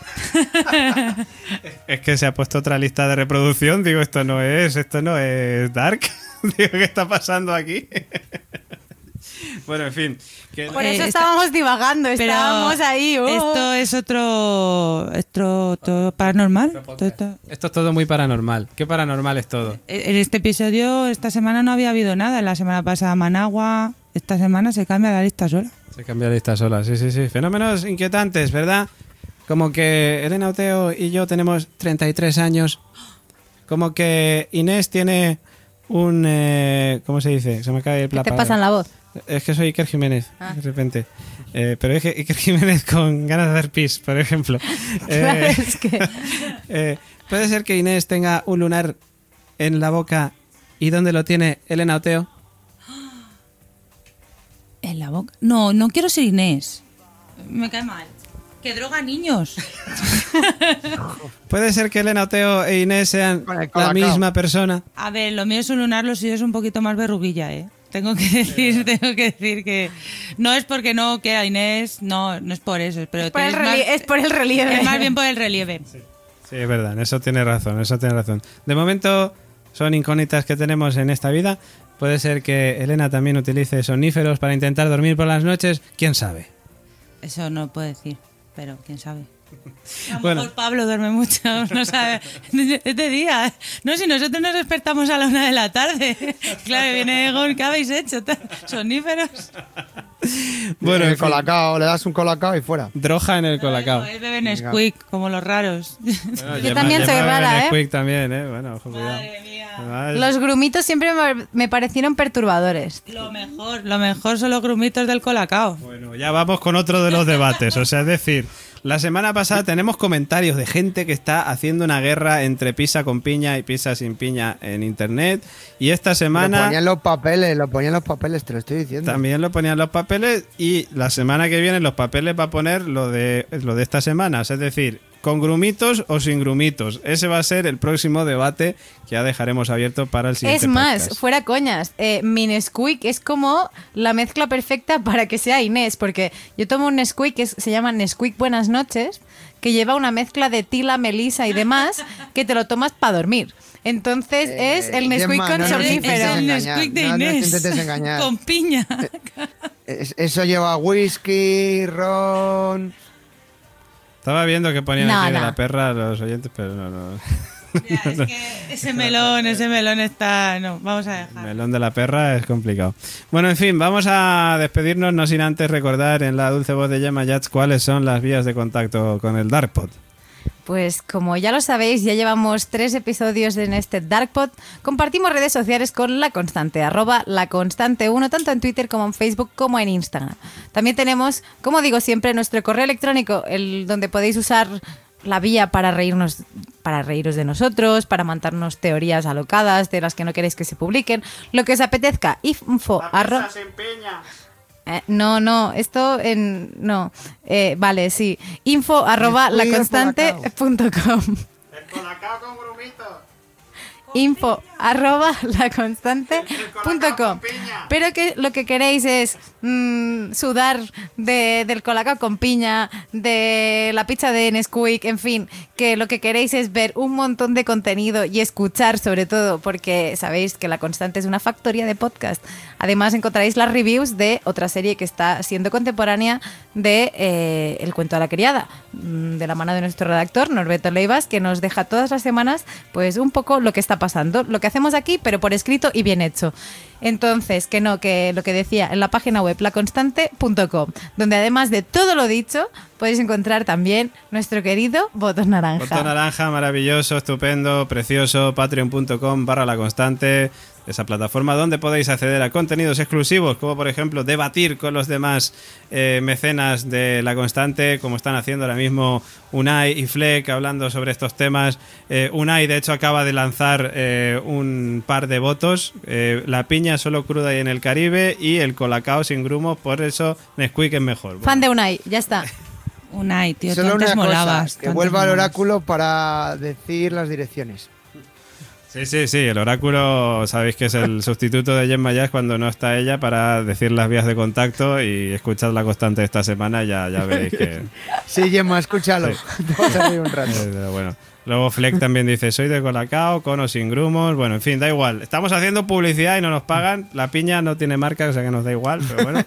Es que se ha puesto otra lista de reproducción. Digo, esto no es Dark. Digo, ¿qué está pasando aquí? Bueno, en fin. Por eso estábamos divagando, estábamos ahí. Esto es otro paranormal. Esto es todo muy paranormal. ¿Qué paranormal es todo? En este episodio, esta semana no había habido nada. La semana pasada Managua. Esta semana se cambia la lista sola. Se cambia la lista sola, sí. Fenómenos inquietantes, ¿verdad? Como que Elena Oteo y yo tenemos 33 años. Como que Inés tiene un... ¿cómo se dice? Se me cae la ¿Qué te pasa en la voz? Es que soy Iker Jiménez, de repente. Pero es Iker Jiménez con ganas de hacer pis, por ejemplo. Claro, es que... ¿Puede ser que Inés tenga un lunar en la boca y dónde lo tiene Elena Oteo? ¿En la boca? No quiero ser Inés. Me cae mal. Que droga niños. ¿Puede ser que Elena Oteo e Inés sean la misma persona? A ver, lo mío es un lunar, lo suyo es un poquito más verruguilla, ¿eh? Tengo que decir que no es porque no quiera Inés, no es por eso, pero es por el relieve. Es más bien por el relieve. Sí, es verdad, en eso tiene razón. De momento son incógnitas que tenemos en esta vida. Puede ser que Elena también utilice somníferos para intentar dormir por las noches, quién sabe. Eso no puedo decir, pero quién sabe. A lo Bueno. mejor Pablo duerme mucho, no sabe. Es de día. No, si nosotros nos despertamos a la 1 de la tarde. Claro, viene Egon, ¿qué habéis hecho? Soníferos. Bueno, en fin, colacao, le das un colacao y fuera. droga en el colacao. Él bebe Nesquik, como los raros. Bueno, Yo también soy rara, ¿eh? Nesquik también, ¿eh? Bueno, ojo, cuidado. Madre mía. Además, Los grumitos siempre me parecieron perturbadores. Lo mejor son los grumitos del colacao. Bueno, ya vamos con otro de los debates. O sea, es decir, la semana pasada tenemos comentarios de gente que está haciendo una guerra entre pizza con piña y pizza sin piña en internet. Y esta Lo semana ponían los papeles, te lo estoy diciendo. también lo ponían los papeles. Y la semana que viene los papeles va a poner lo de esta semana. O sea, es decir, con grumitos o sin grumitos. Ese va a ser el próximo debate que ya dejaremos abierto para el siguiente Es más, podcast. fuera coñas, mi Nesquik es como la mezcla perfecta para que sea Inés, porque yo tomo un Nesquik que se llama Nesquik Buenas Noches, que lleva una mezcla de tila, melisa y demás, que te lo tomas para dormir. Entonces es el Nesquik Gemma, con no nos somnífero. Es el engañar, Nesquik de no nos Inés. intentes engañar. Con piña. Eso lleva whisky, ron. Estaba viendo que ponían No, aquí de no. la perra los oyentes, pero no. Ya, es que ese melón está... No, vamos a El dejar. melón de la perra es complicado. Bueno, en fin, vamos a despedirnos, no sin antes recordar en la dulce voz de Gemma Yats cuáles son las vías de contacto con el Darkpod. Pues como ya lo sabéis, ya llevamos 3 episodios en este Darkpod. Compartimos redes sociales con La Constante, @LaConstante1, tanto en Twitter como en Facebook como en Instagram. También tenemos, como digo siempre, nuestro correo electrónico, donde podéis usar la vía para reíros de nosotros, para mandarnos teorías alocadas de las que no queréis que se publiquen, lo que os apetezca. Vale, sí. info@laconstante.com. info@laconstante.com. Pero que lo que queréis es sudar del colacao con piña, de la pizza de Nesquik, en fin, que lo que queréis es ver un montón de contenido y escuchar sobre todo, porque sabéis que La Constante es una factoría de podcast. Además encontraréis las reviews de otra serie que está siendo contemporánea de El cuento de la criada, de la mano de nuestro redactor Norberto Leivas, que nos deja todas las semanas pues un poco lo que está pasando, lo que hacemos aquí, pero por escrito y bien hecho. Entonces, que lo que decía, en la página web laconstante.com, donde además de todo lo dicho, podéis encontrar también nuestro querido botón naranja. Botón naranja, maravilloso, estupendo, precioso, patreon.com/laconstante, esa plataforma donde podéis acceder a contenidos exclusivos, como por ejemplo debatir con los demás mecenas de La Constante, como están haciendo ahora mismo Unai y Fleck hablando sobre estos temas. Unai, de hecho, acaba de lanzar un par de votos, la piña solo cruda y en el Caribe, y el colacao sin grumos, por eso Nesquik es mejor. Fan de Unai, ya está. Unai, tío, tú Solo antes una cosa, molabas. que vuelva al oráculo para decir las direcciones. Sí, el oráculo sabéis que es el sustituto de Gemma Yats cuando no está ella para decir las vías de contacto, y escuchad La Constante esta semana, ya veréis que... Sí, Gemma, escúchalo. Te vas a reír un rato. Bueno. Luego Fleck también dice, soy de colacao, con o sin grumos. Bueno, en fin, da igual. Estamos haciendo publicidad y no nos pagan. La piña no tiene marca, o sea que nos da igual, pero bueno.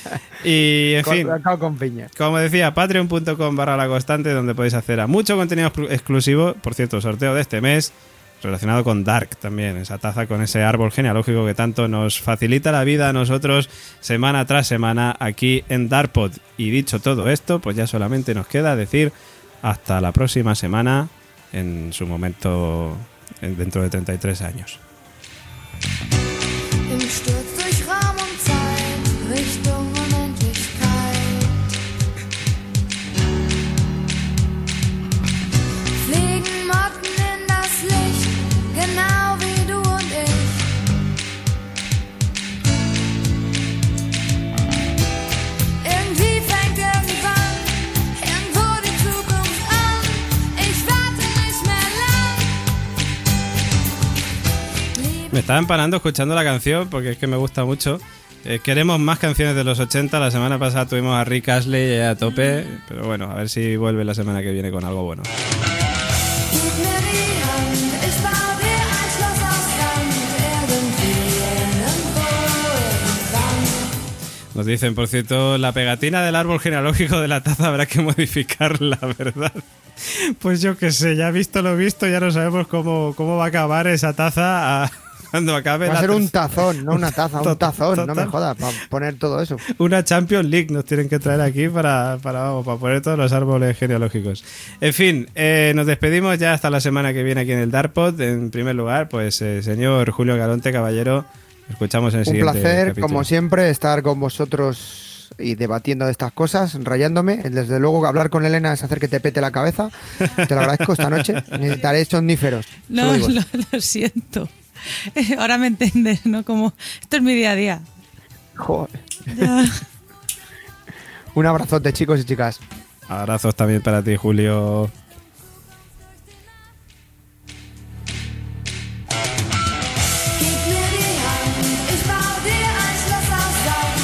Y en fin, Colacao con piña. como decía, patreon.com/laconstante, donde podéis acceder a mucho contenido exclusivo. Por cierto, sorteo de este mes relacionado con Dark también, esa taza con ese árbol genealógico que tanto nos facilita la vida a nosotros semana tras semana aquí en Darkpod. Y dicho todo esto, pues ya solamente nos queda decir hasta la próxima semana, en su momento dentro de 33 años. Im Sturz durch Raum und Zeit, Richtung Unendlichkeit. Fliegen Motten in das Licht, genau wie du und ich. Irgendwie fängt irgendwann irgendwo die Zukunft an. Ich warte nicht mehr lang. Me estaba empanando escuchando la canción porque es que me gusta mucho. Queremos más canciones de los 80. La semana pasada tuvimos a Rick Astley a tope, pero bueno, a ver si vuelve la semana que viene con algo bueno. Gib mir die Hand, ich bau dir ein Schloss aus Sand, irgendwie irgendwo irgendwann. Nos dicen, por cierto, la pegatina del árbol genealógico de la taza habrá que modificarla, ¿verdad? Pues yo qué sé, ya visto lo visto, ya no sabemos cómo va a acabar esa taza cuando acabe. Va a ser un tazón, no una taza, un tazón, no me jodas, para poner todo eso. Una Champions League nos tienen que traer aquí para poner todos los árboles genealógicos. En fin, nos despedimos ya hasta la semana que viene aquí en el Darkpod. En primer lugar, pues señor Julio Galonte, caballero, escuchamos en el siguiente Un placer, capítulo. como siempre, estar con vosotros y debatiendo de estas cosas, rayándome. Desde luego, hablar con Elena es hacer que te pete la cabeza. Te lo agradezco esta noche. Necesitaré somníferos. No, lo siento. Ahora me entiendes, ¿no? Como, esto es mi día a día. Joder. Ya. Un abrazote, chicos y chicas. Abrazos también para ti, Julio. Gib mir die Hand, ich bau dir ein Schloss aus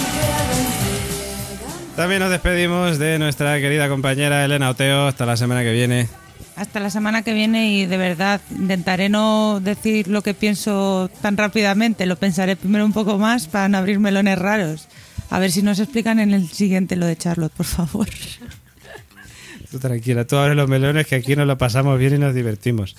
Sand. También nos despedimos de nuestra querida compañera Elena Oteo. Hasta la semana que viene. Hasta la semana que viene y de verdad intentaré no decir lo que pienso tan rápidamente. Lo pensaré primero un poco más para no abrir melones raros. A ver si nos explican en el siguiente lo de Charlotte, por favor. Tú tranquila, tú abres los melones que aquí nos lo pasamos bien y nos divertimos.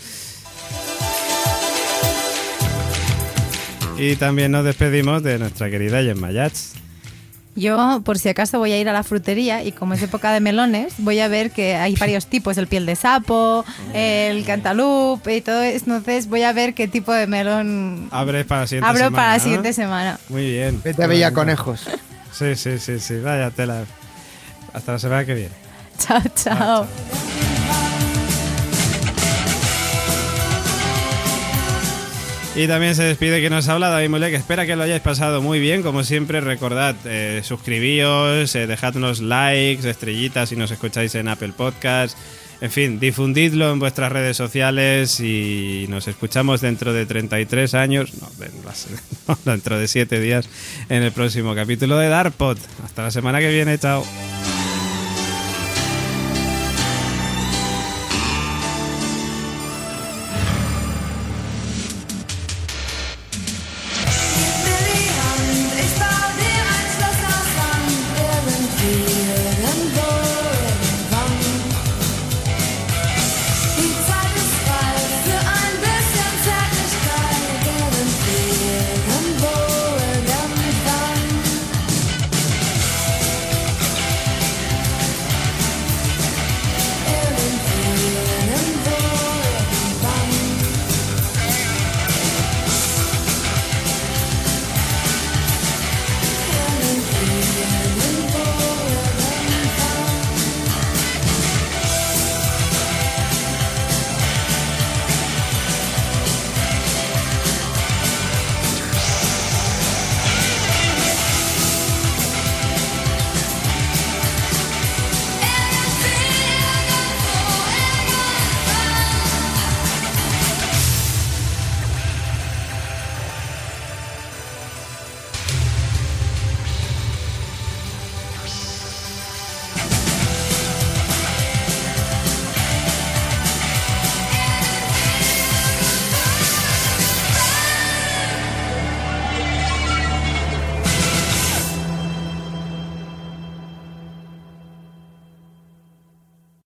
Y también nos despedimos de nuestra querida Gemma Yats. Yo, por si acaso, voy a ir a la frutería y como es época de melones, voy a ver que hay varios tipos, el piel de sapo, el cantaloupe y todo eso. Entonces voy a ver qué tipo de melón Abres para la siguiente abro semana, para la ¿no? siguiente semana. Muy bien. Vete a Bella Conejos. Sí, vaya tela. Hasta la semana que viene. Chao, chao. Y también se despide que nos habla David Mulé, que espera que lo hayáis pasado muy bien. Como siempre, recordad, suscribíos, dejadnos likes, estrellitas si nos escucháis en Apple Podcasts. En fin, difundidlo en vuestras redes sociales y nos escuchamos dentro de 33 años, dentro de 7 días en el próximo capítulo de Darkpod. Hasta la semana que viene, chao.